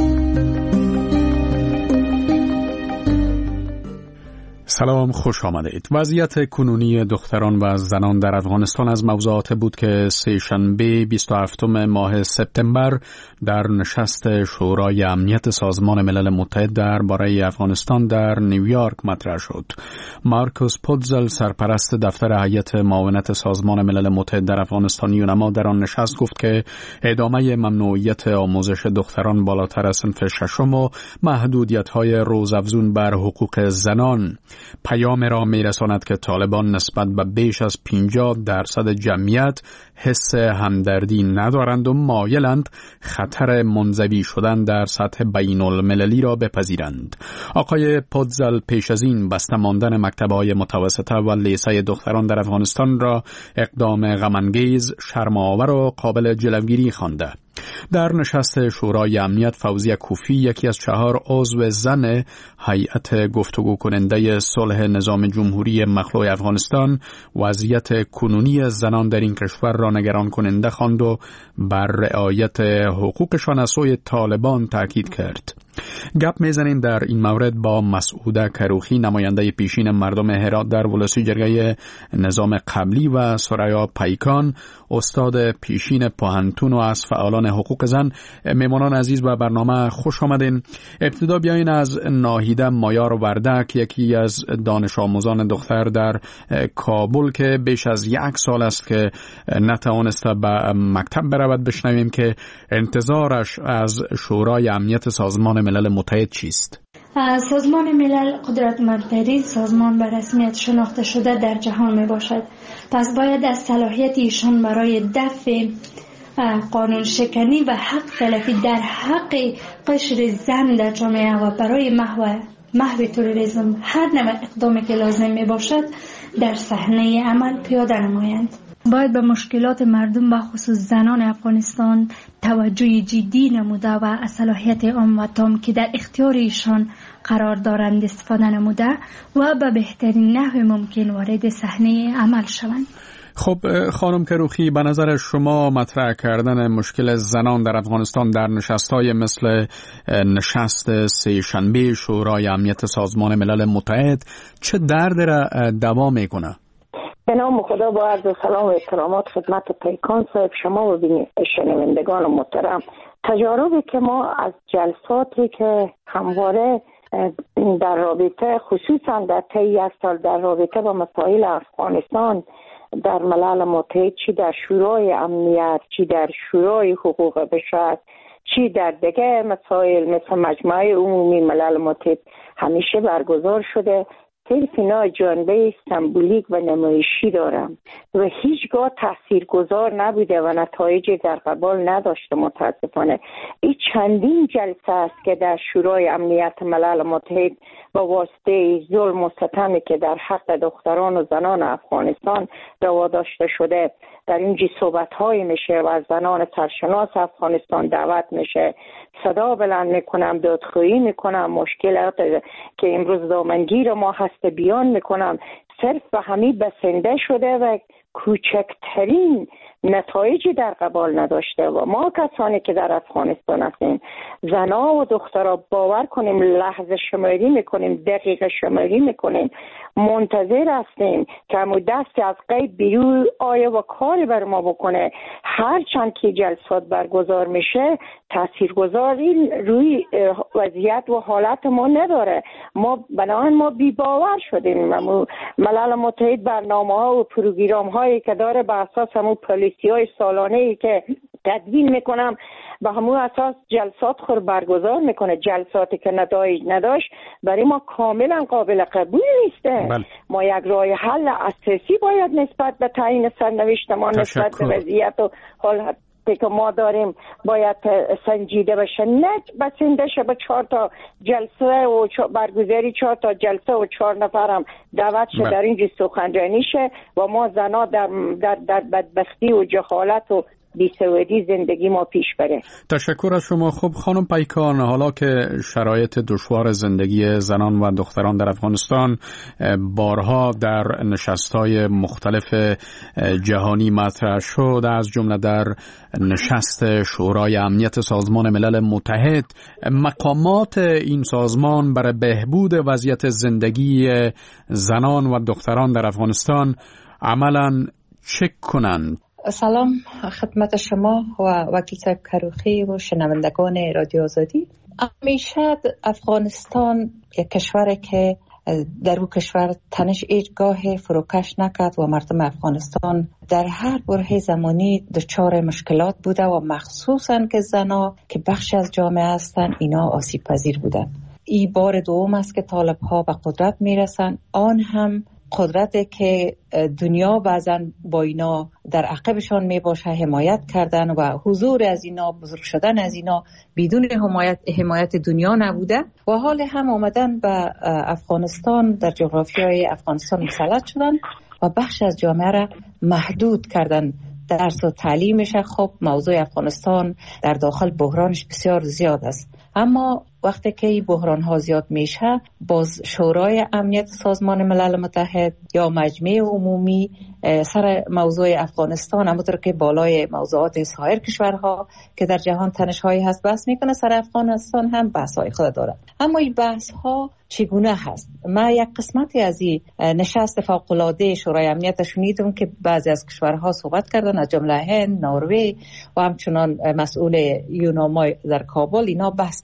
سلام، خوش آمدید. وضعیت کنونی دختران و زنان در افغانستان از موضوعات بود که سه شنبه بیست و هفتم ماه سپتامبر در نشست شورای امنیت سازمان ملل متحد درباره افغانستان در نیویورک مطرح شد. مارکوس پودزل سرپرست دفتر هیئت معاونت سازمان ملل متحد در افغانستان یونما در آن نشست گفت که ادامه ممنوعیت آموزش دختران بالاتر از صنف ششم و محدودیت‌های روزافزون بر حقوق زنان پیام را میرساند که طالبان نسبت به بیش از پنجاه درصد جمعیت حس همدردی ندارند و مایلند خطر منزوی شدن در سطح بین المللی را بپذیرند. آقای پودزل پیش از این بسته ماندن مکتب‌های متوسطه و لیسه دختران در افغانستان را اقدام غم‌انگیز، شرم‌آور و قابل جلوگیری خوانده. در نشست شورای امنیت فوزیه کوفی، یکی از چهار عضو زن هیئت گفتگو کننده صلح نظام جمهوری مخلوع افغانستان، وضعیت کنونی زنان در این کشور را نگران کننده خواند و بر رعایت حقوقشان از سوی طالبان تاکید کرد. گپ میزنیم در این مورد با مسعوده کروخی، نماینده پیشین مردم هرات در ولسی جرگه نظام قبلی، و سریا پیکان، استاد پیشین پوهنتون و از فعالان حقوق زن. میمانان عزیز به برنامه خوش آمدین. ابتدا بیاین از ناهیده مایار وردک، یکی از دانش آموزان دختر در کابل که بیش از یک سال است که نتوانسته به مکتب برود، بشنویم که انتظارش از شورای امنیت سازمان ملل متحد چیست؟ سازمان ملل قدرتمندترین سازمان به رسمیت شناخته شده در جهان می باشد. پس باید از صلاحیت ایشان برای دفع قانون شکنی و حق تلفی در حق قشر زن در جامعه و برای محو محو تروریسم هر نوع اقدامی که لازم می باشد در صحنه عمل پیاده نمایند. باید به مشکلات مردم و خصوص زنان افغانستان توجه جدی نموده و از صلاحیت عام و تام که در اختیار ایشان قرار دارند استفاده نموده و به بهترین نحو ممکن وارد صحنه عمل شوند. خب خانم کروخی، به نظر شما مطرح کردن مشکل زنان در افغانستان در نشست‌های مثل نشست سه شنبه شورای امنیت سازمان ملل متحد چه دردی را دوا میکنه؟ به نام خدا با عرض سلام و احترامات خدمت پیکان صاحب، شما و شنوندگان محترم. تجاربی که ما از جلساتی که همواره در رابطه خصوصا در طی یک سال در رابطه با مسائل افغانستان در ملل متحد، چی در شورای امنیت، چی در شورای حقوق بشر، چی در دیگه مسائل مثل مجمع عمومی ملل متحد همیشه برگزار شده، صرف اینا جنبه سمبولیک و نمایشی دارم و هیچگاه تاثیرگذار نبوده و نتایجی در قبال نداشته. متاسفانه این چندین جلسه است که در شورای امنیت ملل متحد با واسطه ظلم و ستمی که در حق دختران و زنان افغانستان روا داشته شده در اینجا صحبت های میشه و از زنان سرشناس افغانستان دعوت میشه، صدا بلند میکنم، دادخواهی میکنم، مشکلات که امروز دامنگیر ما هست بیان میکنم، صرف به همین بسنده شده و کوچکترین نتایجی در قبال نداشته. و ما کسانی که در افغانستان هستیم، زنا و دخترها، باور کنیم لحظه شماری میکنیم، دقیقه شماری میکنیم، منتظر هستیم که همون دستی از قید بیرون آیا و کاری بر ما بکنه. هر چند که جلسات برگزار میشه تاثیرگذاری روی وضعیت و حالت ما نداره. ما بنابراین ما بی باور شدیم. ملل متحد برنامه ها و پروگرام هایی که داره به اساس همون پالیسی های سالانه ای که تدوین میکنم به همون اساس جلسات خور برگزار میکنه، جلساتی که نتایج نداشت برای ما کاملا قابل قبول نیسته. بل. ما یک راه حل اساسی باید نسبت به تعیین سرنوشت ما نسبت به وضعیت و حالت که ما داریم باید سنجیده بشه، نه بسنده شه به چهار تا جلسه و برگزاری چهار تا جلسه و چهار نفرم دعوت شه در اینجا سخنرانی شه و ما زنا در, در, در بدبختی و جهالت و بی‌سوادی زندگی ما پیش بره. تشکر از شما. خب خانم پیکان، حالا که شرایط دشوار زندگی زنان و دختران در افغانستان بارها در نشست‌های مختلف جهانی مطرح شد، از جمله در نشست شورای امنیت سازمان ملل متحد، مقامات این سازمان برای بهبود وضعیت زندگی زنان و دختران در افغانستان عملاً چه کنند؟ سلام خدمت شما و وکیل صاحب کروخی و شنوندگان رادیو آزادی. همیشه افغانستان یک کشوری که در او کشور تنش هیچگاه فروکش نکرد و مردم افغانستان در هر برهه زمانی دچار مشکلات بوده و مخصوصا که زنا که بخش از جامعه هستند اینا آسیب پذیر بودن. این بار دوم است که طالب ها به قدرت میرسن، آن هم قدرتی که دنیا بعضا با اینا در عقبشان می باشه حمایت کردن و حضور از اینا، بزرگ شدن از اینا بدون حمایت حمایت دنیا نبوده و حال هم آمدن به افغانستان در جغرافیای افغانستان مسلط شدن و بخش از جامعه را محدود کردن. درس و تعلیمش خب موضوع افغانستان در داخل بحرانش بسیار زیاد است، اما وقتی که این بحران ها زیاد میشه باز شورای امنیت سازمان ملل متحد یا مجمع عمومی سر موضوع افغانستان همونطور که بالای موضوعات سایر کشورها که در جهان تنش هایی هست بحث میکنه، سر افغانستان هم بحث های خود داره. اما این بحث ها چگونه هست؟ من یک قسمتی از این نشست فوق العاده شورای امنیت شنیدم که بعضی از کشورها صحبت کردن، از جمله هند، نروژ و همچنان مسئول یوناما در کابل اینا بحث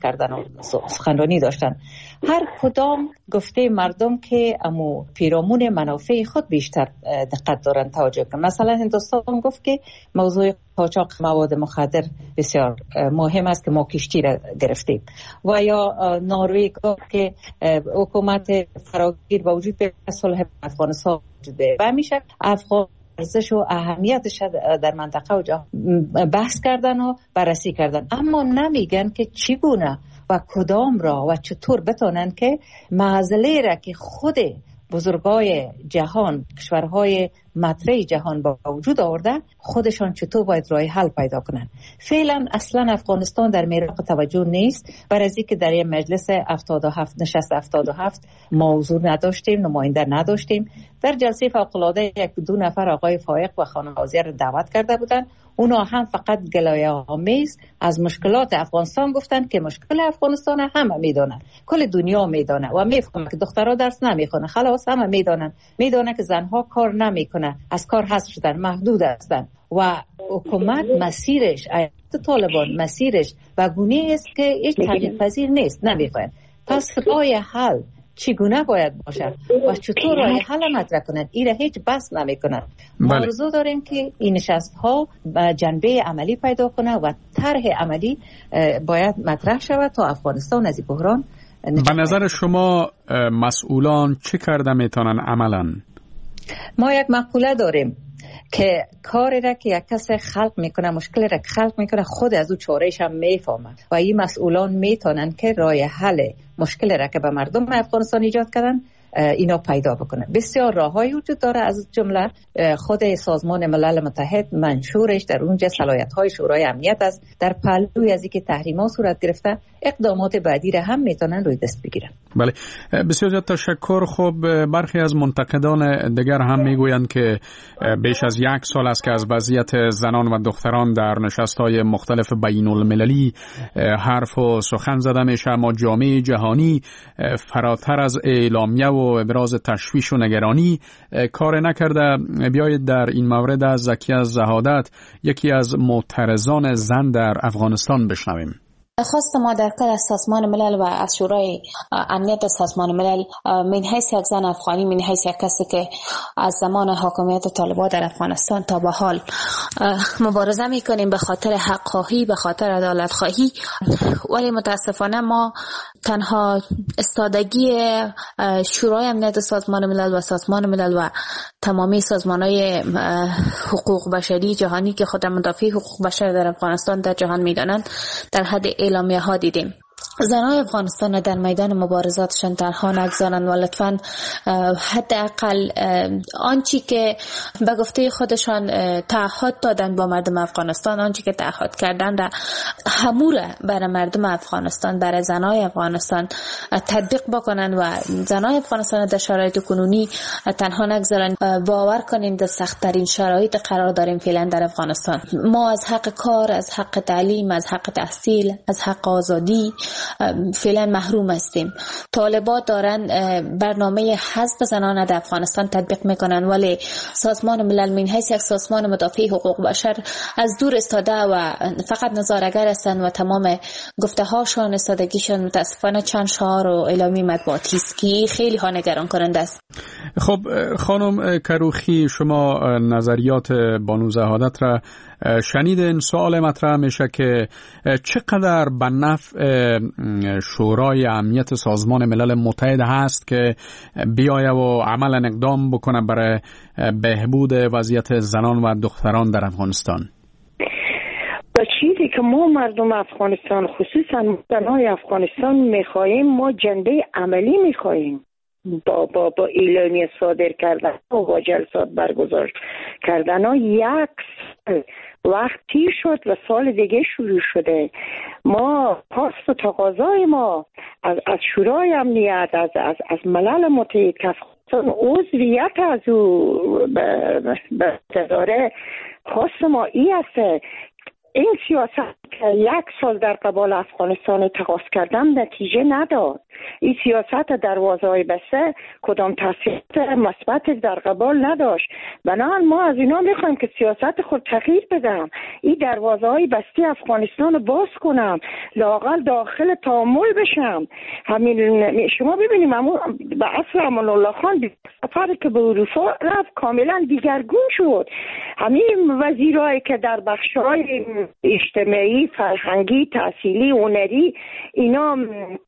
کردن و سخنرانی داشتن. هر کدام گفته مردم که امو پیرامون منافع خود بیشتر دقت دارن توجه کنن. مثلا هندوستان گفت که موضوع قاچاق مواد مخدر بسیار مهم است که ما کشتی را گرفتیم، و یا نروژ گفت که حکومت فراگیر با وجود به صلح افغانستان بوده و همیشه افغان ارزش و اهمیتش در منطقه و جهان بحث کردن و بررسی کردن، اما نمیگن که چگونه و کدام را و چطور بتونن که معضله را که خود بزرگای جهان، کشورهای مطرح جهان با وجود آورده، خودشان چطور باید راه حل پیدا کنن. فعلا اصلا افغانستان در میراق توجه نیست، برای از اینکه در این مجلس هفتاد و هفت نشست هفتاد و هفت موضوع نداشتیم، نماینده نداشتیم. در جلسه فوق العاده یک دو نفر آقای فائق و خانم آذیه را دعوت کرده بودند. اونا هم فقط گلایه آمیز از مشکلات افغانستان گفتن که مشکل افغانستان همه میدونن، کل دنیا میدونه و میفهمه که دخترها درس نمیخونه، خلاص همه میدونن، میدونه که زنها کار نمیکنه، از کار حذف شدن، محدود هستن و حکومت مسیرش، ایالات طالبان مسیرش و گونه است که هیچ تغییر پذیر نیست، نمیخواین. پس راه حل چگونه باید باشه و چطور راه حل مطرح کنند، این را هیچ بحث نمیکنن. ما آرزو داریم که این نشست ها جنبه عملی پیدا کنه و طرح عملی باید مطرح شود تا افغانستان از این بحران. به نظر شما مسئولان چه کرده میتونن عملا؟ ما یک مقوله داریم که کاری را که یک کس خلق میکنه، مشکل را که خلق میکنه، خود از او چارهش هم میفهمه و این مسئولان میتونن که راه حل مشکل را که به مردم افغانستان ایجاد کردن اینا پیدا بکنه. بسیار راههایی وجود داره، از جمله خود سازمان ملل متحد منشورش در اونجا صلاحیت‌های شورای امنیت است، در پهلوی از اینکه تحریم‌ها صورت گرفته اقدامات بعدی را هم میتونن روی دست بگیرن. بله، بسیار زیاد تشکر. خب برخی از منتقدان دیگر هم میگویند که بیش از یک سال است که از وضعیت زنان و دختران در نشست‌های مختلف بین‌المللی حرف و سخن زده میشه، اما جامعه جهانی فراتر از اعلامیه و ابراز تشویش و نگرانی کار نکرده. بیایید در این مورد از زکیه زهادت، یکی از معترضان زن در افغانستان، بشنویم. خواست ما در کل از سازمان ملل و از شورای امنیت سازمان ملل من حیث یک زن افغانی، من حیث یک کسی که از زمان حاکمیت طالبان در افغانستان تا به حال مبارزه میکنیم به خاطر حق خواهی، به خاطر عدالت خواهی، ولی متاسفانه ما تنها استادگی شورای امنیت سازمان ملل و سازمان ملل و تمامی سازمان‌های حقوق بشری جهانی که خود مدافع حقوق بشر در افغانستان در جهان میدانند در حد اعلامیه ها دیدیم. زنان افغانستان در میدان مبارزاتشان تنها نگذارند و لطفاً حداقل آنچه که به گفته خودشان تعهد دادن با مردم افغانستان، آنچه که تعهد کردن را هموره برای مردم افغانستان، برای زنای افغانستان تطبیق بکنن و زنای افغانستان در شرایط کنونی تنها نگذارن. باور کنین در سخت‌ترین شرایط قرار داریم فعلا در افغانستان. ما از حق کار، از حق تعلیم، از حق تحصیل، از حق آزادی فعلا محروم هستیم. طالبان دارن برنامه حذف زنان در افغانستان تطبیق میکنن، ولی سازمان ملل من حیث یک سازمان مدافع حقوق بشر از دور استاده و فقط نظاره‌گر هستند و تمام گفته هاشون، استادگیشون متاسفانه چند شعار و اعلامی مطبوعاتی است که خیلی ها نگران کننده است. خب خانم کروخی، شما نظریات بانو زهادت را شنیدین. سوال مطرح میشه که چقدر به نفع شورای امنیت سازمان ملل متحد هست که بیایه و عملا اقدام بکنه برای بهبود وضعیت زنان و دختران در افغانستان؟ و چیزی که ما مردم افغانستان، خصوصا زنای افغانستان میخواهیم، ما جنبه عملی میخواهیم. با با با اعلامیه صادر کردن و با جلسات برگزار کردن ها یک وقتی شد و سال دیگه شروع شده. ما خواست و تقاضای ما از از شورای امنیت، از از از ملل متحد که افغانستان عضویت از او به داره، خواست ما ای است. این سیاست که یک سال در قبال افغانستان تقاضا کردن نتیجه نداد. این سیاست دروازه‌های بسته کدام تاثیر مثبت در قبال نداشت. بنابراین ما از اینا میخوایم که سیاست خود تغییر بدم، این دروازه‌های بسته افغانستان رو باز کنم، لااقل داخل تعامل بشم. همین شما ببینیم به اصل امان الله خان سفری که به اروپا رفت کاملا دیگرگون شد. همین وزیرایی که در بخش‌های اجتماعی، فرهنگی، تحصیلی، هنری اینا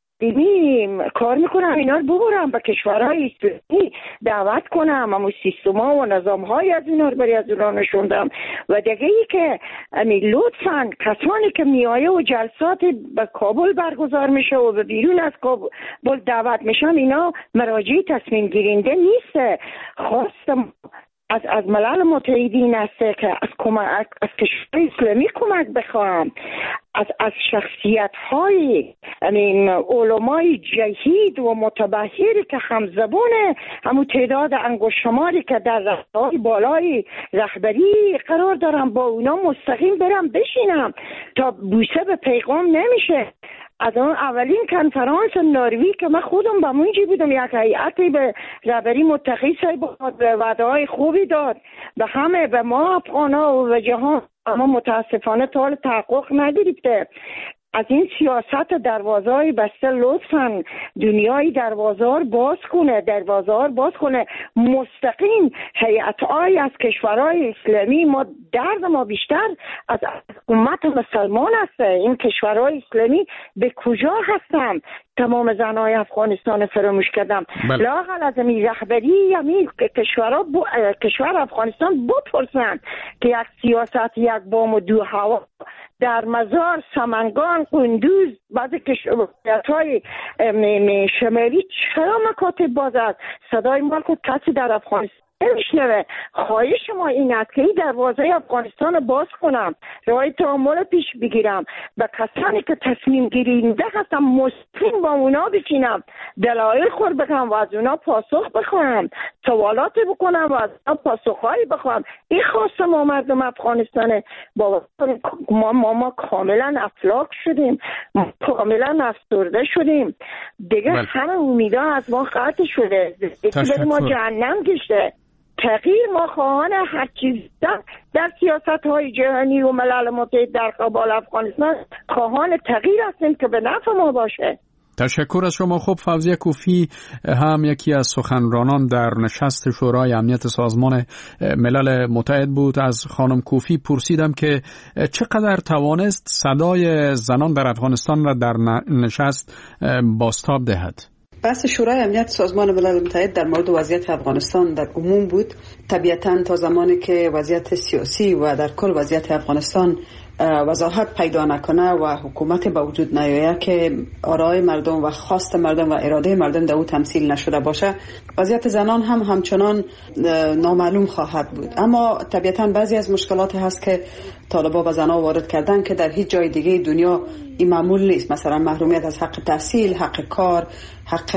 دینی کار میکنم، اینا رو ببرم به کشورهای اسلامی دعوت کنم، همون سیستما و نظامهای از اینا رو برای از اونا نشوندم. و دیگه ای که لطفاً کسانی که میایه و جلسات به کابل برگزار میشه و به بیرون از کابل دعوت میشن، اینا مراجع تصمیم گیرنده نیست. خواستم از از ملل متحدین است که از کمک از کشور اسلامی کمک بخواهم، از از شخصیت های یعنی علمای جهید و متبحری که همزبان همون تعداد انگشت شماری که در رتبه‌های بالای رهبری قرار دارم با اونا مستقیم برم بشینم تا بوسه به پیغام نمیشه. از اون اولین کنفرانس نروژ که من خودم با اونجا بودم، یک هیئتی به رهبری متقی صاحب وعده‌های خوبی داد به همه، به ما افغانا و به جهان، اما متاسفانه تا حال تحقق نگرفته. از این سیاست دروازه‌های بسته لطفاً دنیای دروازه‌ها باز کنه، دروازه‌ها باز کنه مستقیم. هیئت‌های از کشورهای اسلامی، ما درد ما بیشتر از امت مسلمان است. این کشورهای اسلامی به کجا هستن؟ تمام زنای افغانستان فراموش کردم. لااقل از این رهبری همین کشورها ب... کشور افغانستان بپرسن که یک سیاست یک بام و دو هوا در مزار، سمنگان، قندوز، بعضی کشورهای شمالی چرا مکاتب باز است؟ صدای ما که کسی در افغانستان نمیشنوه. خواهش ما این است که این دروازه افغانستان باز کنم، راه تعامل پیش بگیرم، به کسانی که تصمیم گیرنده هستم مستقیم با اونا بشینم، دلایل خود بگم و از اونا پاسخ بخوام، سوالات بکنم و از اونا پاسخهایی بخوام. این خواست ما مردم افغانستانه. با ما, ما ما کاملا افلاک شدیم، ما کاملا افسرده شدیم دیگه. بل. همه امیدا از ما قطع شده، دیگه ما جهنم گشته. تغییر ما خواهان هر چیز در, در سیاست های جهانی و ملل متحد در قبال افغانستان خواهان تغییر هستیم که به نفع ما باشه. تشکر از شما. خب فوزیه کوفی هم یکی از سخنرانان در نشست شورای امنیت سازمان ملل متحد بود. از خانم کوفی پرسیدم که چقدر توانست صدای زنان در افغانستان را در نشست بازتاب دهد. بحث شورای امنیت سازمان ملل متحد در مورد وضعیت افغانستان در عموم بود. طبیعتاً تا زمانی که وضعیت سیاسی و در کل وضعیت افغانستان وضاحت پیدا نکنه و حکومت به وجود نیاید که آرای مردم و خواست مردم و اراده مردم در او تمثیل نشده باشه، وضعیت زنان هم همچنان نامعلوم خواهد بود. اما طبیعتاً بعضی از مشکلات هست که طالبان و زنان وارد کردن که در هیچ جای دیگه دنیا این معمول نیست. مثلا محرومیت از حق تحصیل، حق کار، حق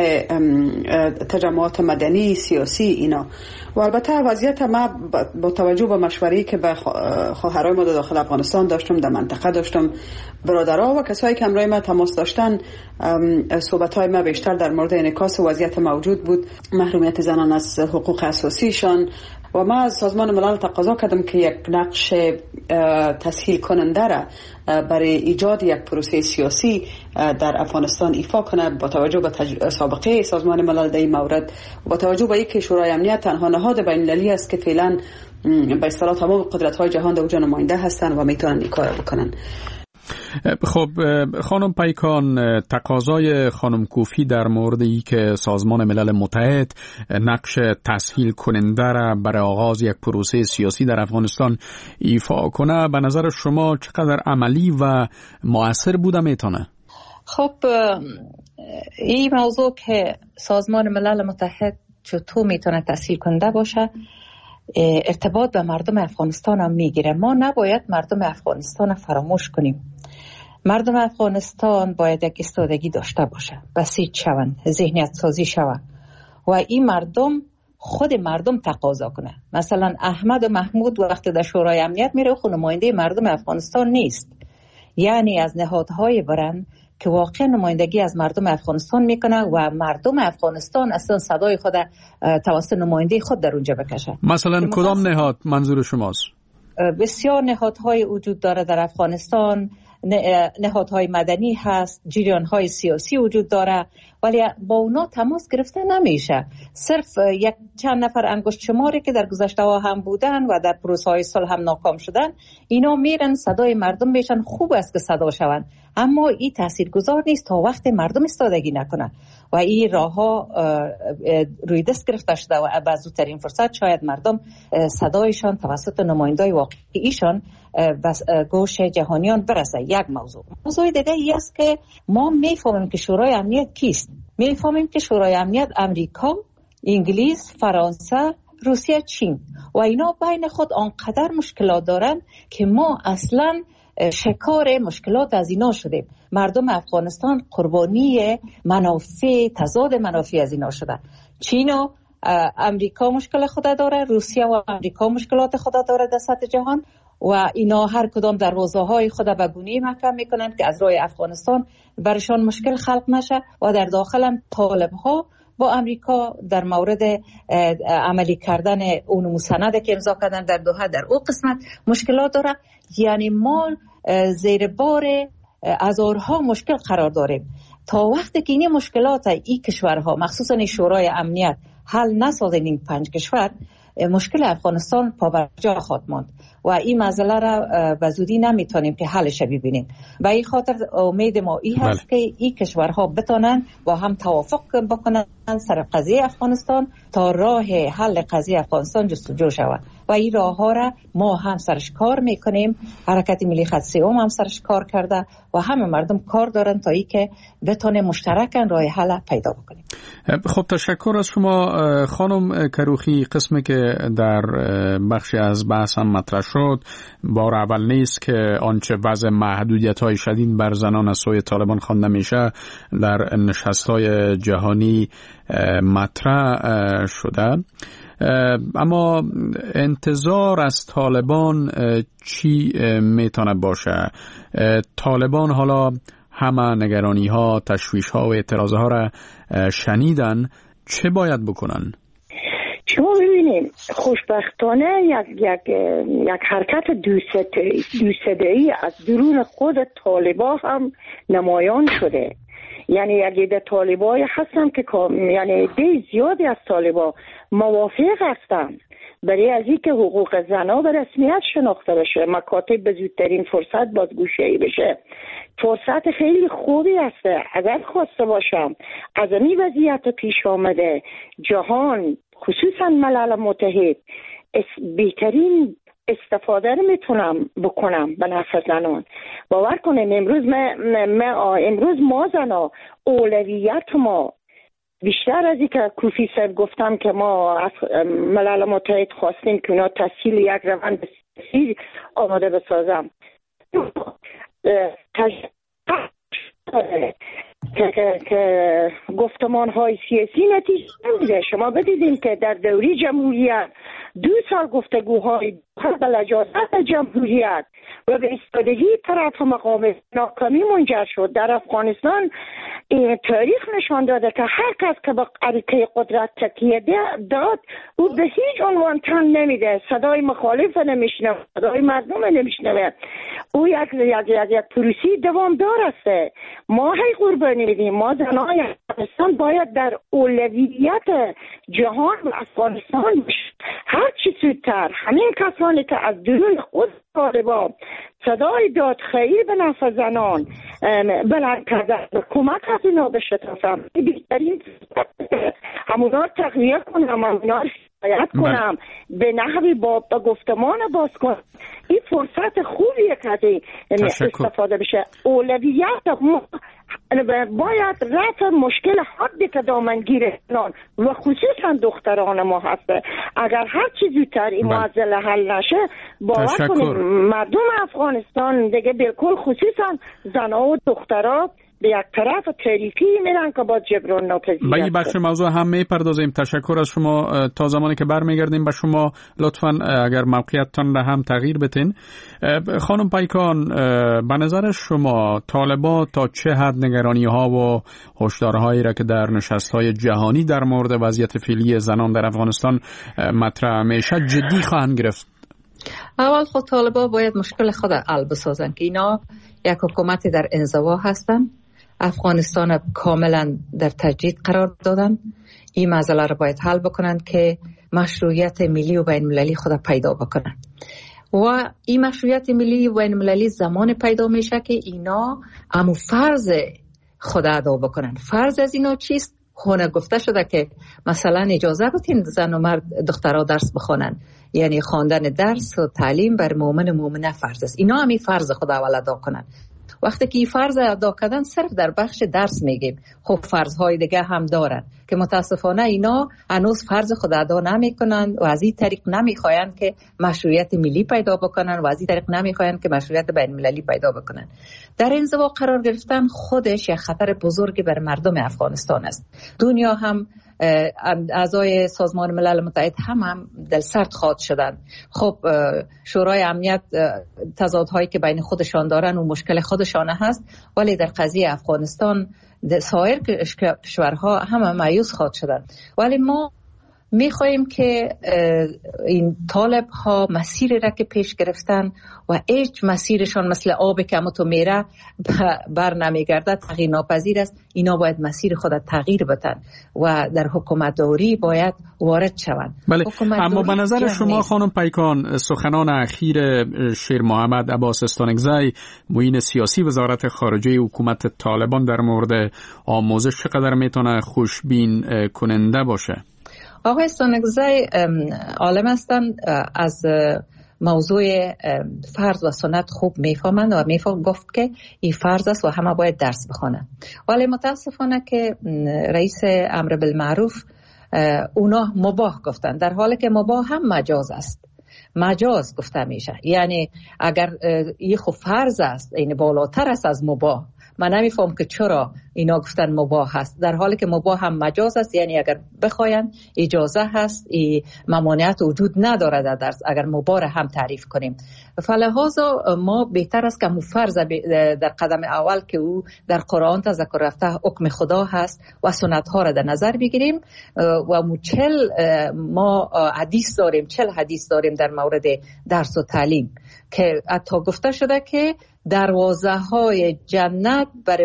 تجمعات مدنی، سیاسی، اینا. و البته وضعیت ما با توجه به مشوره‌ای که به خواهرای ما داخل افغانستان داشتم، در منطقه داشتم، برادرها و کسایی که همراه ما تماس داشتن، صحبت‌های ما بیشتر در مورد انعکاس وضعیت موجود بود، محرومیت زنان از حقوق اساسیشان. و ما از سازمان ملل تقاضا کردم که یک نقش تسهیل کننده را برای ایجاد یک پروسه سیاسی در افغانستان ایفا کنه، با توجه به تج... سابقه سازمان ملل در این مورد و با توجه به اینکه شورای امنیت تنها نهاد بین‌المللی است که فعلا به اصطلاح تمام قدرت‌های جهان در اونجا نماینده هستند و میتونن این کار بکنن. خب خانم پیکان، تقاضای خانم کوفی در مورد ای که سازمان ملل متحد نقش تسهیل کننده را برای آغاز یک پروسه سیاسی در افغانستان ایفا کنه، به نظر شما چقدر عملی و مؤثر بوده میتونه؟ خب این موضوع که سازمان ملل متحد چطور میتونه تسهیل کننده باشه، ارتباط به مردم افغانستان هم میگیره. ما نباید مردم افغانستان فراموش کنیم. مردم افغانستان باید یک ایستادگی داشته باشه، بسیج شوند، ذهنیت سازی شوند و این مردم خود مردم تقاضا کنه. مثلا احمد و محمود وقتی در شورای امنیت میره، خود نماینده مردم افغانستان نیست. یعنی از نهادهای برن که واقعا نمایندگی از مردم افغانستان میکنه و مردم افغانستان اصلا صدای خود توسط نماینده خود در اونجا بکشه. مثلا کدام نهاد منظور شماست؟ بسیار نهادهای وجود داره در افغانستان، نهادهای مدنی هست، جریانهای سیاسی وجود داره، ولی با اونا تماس گرفته نمیشه. صرف یک چند نفر انگشت شماری که در گذشته ها هم بودن و در پروسه های صلح هم ناکام شدن، اینا میرن صدای مردم میشن. خوب است که صدا شون، اما این تاثیرگذار نیست تا وقت مردم استادگی نکنه و این راه ها روی دست گرفته شده و به زودترین فرصت شاید مردم صدایشان توسط نمایندای واقعیشان به گوش جهانیان برسه. یک موضوع موضوع دیگه ای است که ما میفهمیم که شورای امنیت کیست. میفهمیم که شورای امنیت امریکا، انگلیس، فرانسه، روسیه، چین و اینا بین خود آنقدر مشکلات دارن که ما اصلا شکار مشکلات از اینا شدیم. مردم افغانستان قربانی منافع، تضاد منافع از اینا شده. چین و امریکا مشکل خود داره، روسیه و امریکا مشکلات خود داره در سطح جهان و اینا هر کدام در روزهای خود به گونه‌ای محکم میکنن که از روی افغانستان برشان مشکل خلق نشه و در داخل هم طالب ها با امریکا در مورد عملی کردن اون مستند که امضا کردن در دوحه در او قسمت مشکلات داره. یعنی ما زیر بار هزارها مشکل قرار داریم. تا وقتی که این مشکلات این کشورها مخصوصا شورای امنیت حل نسازن، این پنج کشور، مشکل افغانستان پابرجا خواهد ماند و این مسئله را به زودی نمیتونیم که حلش ببینیم. به این خاطر امید ما این هست بله. که این کشورها بتونن با هم توافق بکنن سر قضیه افغانستان تا راه حل قضیه افغانستان جستجو شود و این راه ها را ما هم سرش کار میکنیم. حرکت ملی خط سوم هم سرش کار کرده و همه مردم کار دارن تا ای که بتونه مشترکاً راه حل پیدا بکنیم. خب تشکر از شما خانم کروخی. قسمی که در بخشی از بحث هم مطرح شد بار اول نیست که آنچه وضع محدودیت‌های شدید بر زنان از سوی طالبان خوانده میشه در نشست‌های جهانی مطرح شده. اما انتظار از طالبان چی میتونه باشه؟ طالبان حالا همه نگرانی ها، تشویش ها و اعتراض ها را شنیدن، چه باید بکنن؟ شما ببینیم خوشبختانه یک یک یک حرکت دوستدهی از درون خود طالبا هم نمایان شده. یعنی یک عده طالبای هستن که یعنی عده زیادی از طالبا موافق هستند برای از اینکه حقوق زنها به رسمیت شناخته بشه، مکاتب به زودترین فرصت بازگوشایی بشه. فرصت خیلی خوبی است. اگر خواسته باشم از این وضعیت پیش آمده جهان خصوصا ملل متحد بهترین استفاده رو میتونم بکنم به نفع زنان. باور کنیم امروز ما, ما امروز ما زنها اولویت ما بیشتر از این که کوفی صاحب گفتم که ما از ملل متحد خواستیم که اونا تسهیل یک روند سیاسی آماده بسازم که, که, که گفتمان های سیاسی نتیجه نمیده. شما بدیدیم که در دوری جمهوریت دو سال گفتگوهای به لجاجت جمهوریت و به ایستادگی طرف مقام ناکامی منجر شد. در افغانستان تاریخ نشان داده که هر کس که به عریقه قدرت تکیه داد او به هیچ عنوان تن نمیده، صدای مخالف نمیشنوه، صدای مردم نمیشنوه. او یک یک یک, یک پروسی دوامدار است. ما هی قربانی میدیم. ما زنای افغانستان باید در اولویت جهان و افغانستان باشیم. هر چی زودتر همین کسانی که از درون خود طالبان صدای دادخواهی به نفع زنان بلند کردن و کمک از اینا بشتافم، بیشترین همونا تقویه کنم، همونا شکایت کنم، به نحوی با گفتمان باز کنم. این فرصت خوبیه که استفاده بشه. اولویت باید رفع مشکل حدی که دامنگیر زنان و خصوصا دختران ما هسته. اگر هر چی زودتر این معضله حل نشه باور کنید مردم افغانستان دیگه بالکل خصوصا زنها و دخترها به یک طرف تاریکی میرن که با جبران ناپذیر. به این بخش موضوع هم میپردازیم. تشکر از شما. تا زمانی که برمیگردیم به شما لطفاً اگر موقعیتتان را هم تغییر بتین. خانم پیکان، به نظر شما طالبان تا چه حد نگرانی ها و هشدارهایی را که در نشست های جهانی در مورد وضعیت فعلی زنان در افغانستان مطرح میشه جدی خواهند گرفت؟ اول خود طالبان باید مشکل خود حل بسازن که اینا یک حکومت در انزوا هستن، افغانستان کاملا در تجدید قرار دادن. این مسئله را باید حل بکنن که مشروعیت ملی و بین المللی خود پیدا بکنن و این مشروعیت ملی و بین المللی زمان پیدا میشه که اینا امو فرض خود ادا بکنن. فرض از اینا چیست؟ خونه گفته شده که مثلا اجازه بدین زن و مرد دخترها درس بخونن، یعنی خواندن درس و تعلیم بر مؤمن مؤمنه فرض است. اینا همین فرض خود اول ادا کنن. وقتی که این فرض ادا کردن صرف در بخش درس میگیم، خب فرضهای دیگه هم دارن که متاسفانه اینا هنوز فرض خود ادا نمیکنن و از این طریق نمیخواین که مشروعیت ملی پیدا بکنن و از این طریق نمیخواین که مشروعیت بین المللی پیدا بکنن. در انزوا قرار گرفتن خودش یک خطر بزرگی بر مردم افغانستان است. دنیا هم اعضای سازمان ملل متحد هم هم دلسرد خواهد شدن. خب شورای امنیت تضادهایی که بین خودشان دارن و مشکل خودشان هست، ولی در قضیه افغانستان سایر کشورها هم مایوس خواهد شدن. ولی ما میخواهیم که این طالب ها مسیری را که پیش گرفتن و هیچ مسیرشان مثل آب که همه تو میره بر نمیگرده، تغییر ناپذیر است. اینا باید مسیر خود تغییر بدن و در حکومت داری باید وارد شوند. بله، اما به نظر شما خانم پیکان سخنان اخیر شیر محمد عباس استانکزی معین سیاسی وزارت خارجه حکومت طالبان در مورد آموزش چقدر میتونه خوشبین کننده باشه؟ آقای استانکزی عالم هستند، از موضوع فرض و سنت خوب میفهمند و میفهم گفت که این فرض است و همه باید درس بخونن. ولی متاسفانه که رئیس امر بالمعروف اونا مباح گفتن، در حالی که مباح هم مجاز است. مجاز گفته میشه، یعنی اگر این خب فرض است، این بالاتر است از مباح. من نمیفهم که چرا اینا گفتن مباح هست، در حالی که مباح هم مجاز است. یعنی اگر بخواین اجازه هست، این ممانعت وجود نداره در درس اگر مباح هم تعریف کنیم. فلهذا ما بهتر است که فرض در قدم اول که او در قرآن تذکر رفته حکم خدا هست و سنت ها را در نظر بگیریم و چل ما حدیث داریم، چل حدیث داریم در مورد درس و تعلیم که حتی گفته شده که دروازه های جنت برای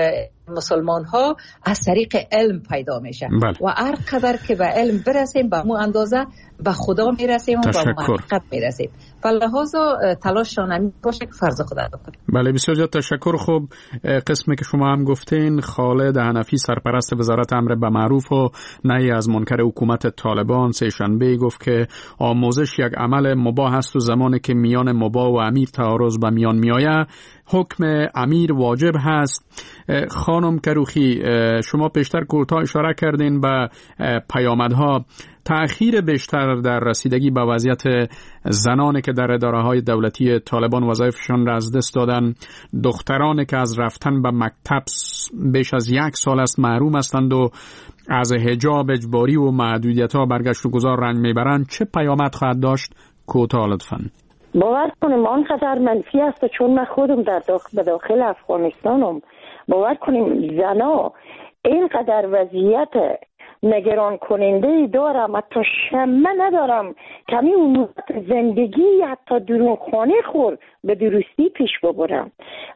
مسلمان ها از طریق علم پیدا میشه. بله. و هر قدر که به علم برسیم به مو اندازه به خدا میرسیم و به محقق میرسیم. فلهذا تلاششان همین باشه که فرض خدا بکنیم. بله، بسیار زیاد تشکر. خب قسمی که شما هم گفتین، خالد حنفی سرپرست وزارت امر بالمعروف و نهی از منکر حکومت طالبان سه شنبه گفت که آموزش یک عمل مباح است و زمانی که میان مباح و امیر تعارض به میان میآید حکم امیر واجب هست. خانم کروخی، شما پیشتر کوتاه اشاره کردین به پیامدها تأخیر بیشتر در رسیدگی به وضعیت زنانی که در اداره‌های دولتی طالبان وظایفشان را از دست دادن، دخترانی که از رفتن به مکتب بیش از یک سال است محروم هستند و از حجاب اجباری و محدودیت‌ها برگشت و گذار رنج میبرند، چه پیامد خواهد داشت؟ کوتاه لطفاً. باور کنیم آنقدر منفی است چون من خودم در داخل, داخل افغانستانم. باور کنیم زنا اینقدر وضعیت نگران کننده دارم، حتی شمه ندارم کمی اون زندگی حتی درون خانه خور به درستی پیش ببرم.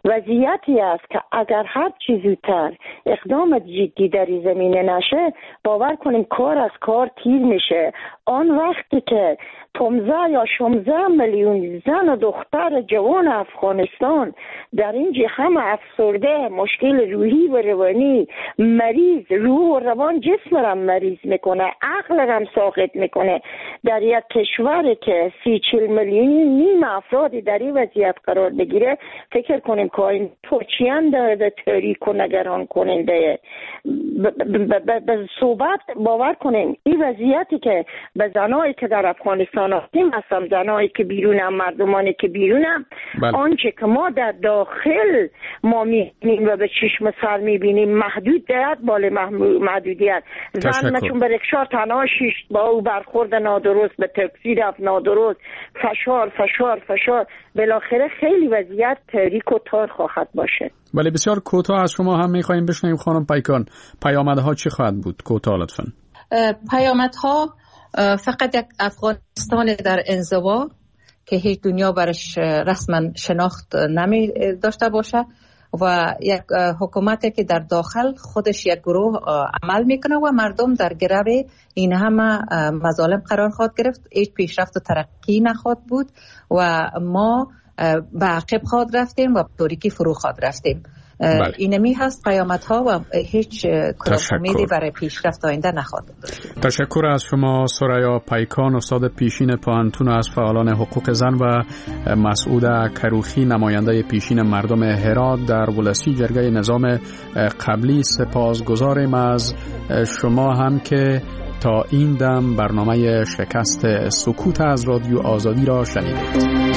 وضعیتی است که اگر هر چیز زودتر اقدام جدی در این زمینه نشه، باور کنیم کار از کار تیر میشه. آن وقتی که پانزده یا شانزده میلیون زن و دختر جوان افغانستان در اینجا هم افسرده، مشکل روحی و روانی، مریض روح و روان، جسم را مریض میکنه، عقل را ساقط میکنه، در یک کشوری که سی چل میلیونی نیم افرادی در این وضعیت وضعیت قرار بگیره، فکر کنیم که این توچیان در تاریک و نگران کننده. به صحبت باور کنیم این وضعیتی که به زنایی که در افغانستان هستیم هستم، زنایی که بیرونم، مردمانی که بیرونم، آنچه که ما در داخل ما میبینیم و به چشم سر میبینیم محدودیت بالا محدودیت. زن مثلا به رکشا تنها شیشت، با او برخورد نادرست، به تاکسی رفت نادرست، فشار فشار فشار، بالاخره خیلی وضعیت تاریک و تار خواهد باشه. ولی بسیار کوتاه از شما هم میخوایم بشنویم خانم پیکان، پیامدها چی خواهد بود؟ کوتاه لطفاً. پیامدها فقط یک افغانستان در انزوا که هیچ دنیا برش رسما شناخت نمی داشته باشه و یک حکومتی که در داخل خودش یک گروه عمل میکنه و مردم در گرو این همه مظالم قرار خواهد گرفت. هیچ پیشرفت و ترقی نخواهد بود و ما به عقب خواهد رفتیم و تاریکی فرو خواهد رفتیم. بله. اینمی هست پیامدها و هیچ امیدی برای پیشرفت آینده نخواهد داشت. تشکر از شما سریا پیکان، استاد پیشین پانتون از فعالان حقوق زن و مسعود کروخی، نماینده پیشین مردم هرات در ولسی جرگه نظام قبلی. سپاسگزاریم از شما هم که تا این دم برنامه شکست سکوت از رادیو آزادی را شنیدید.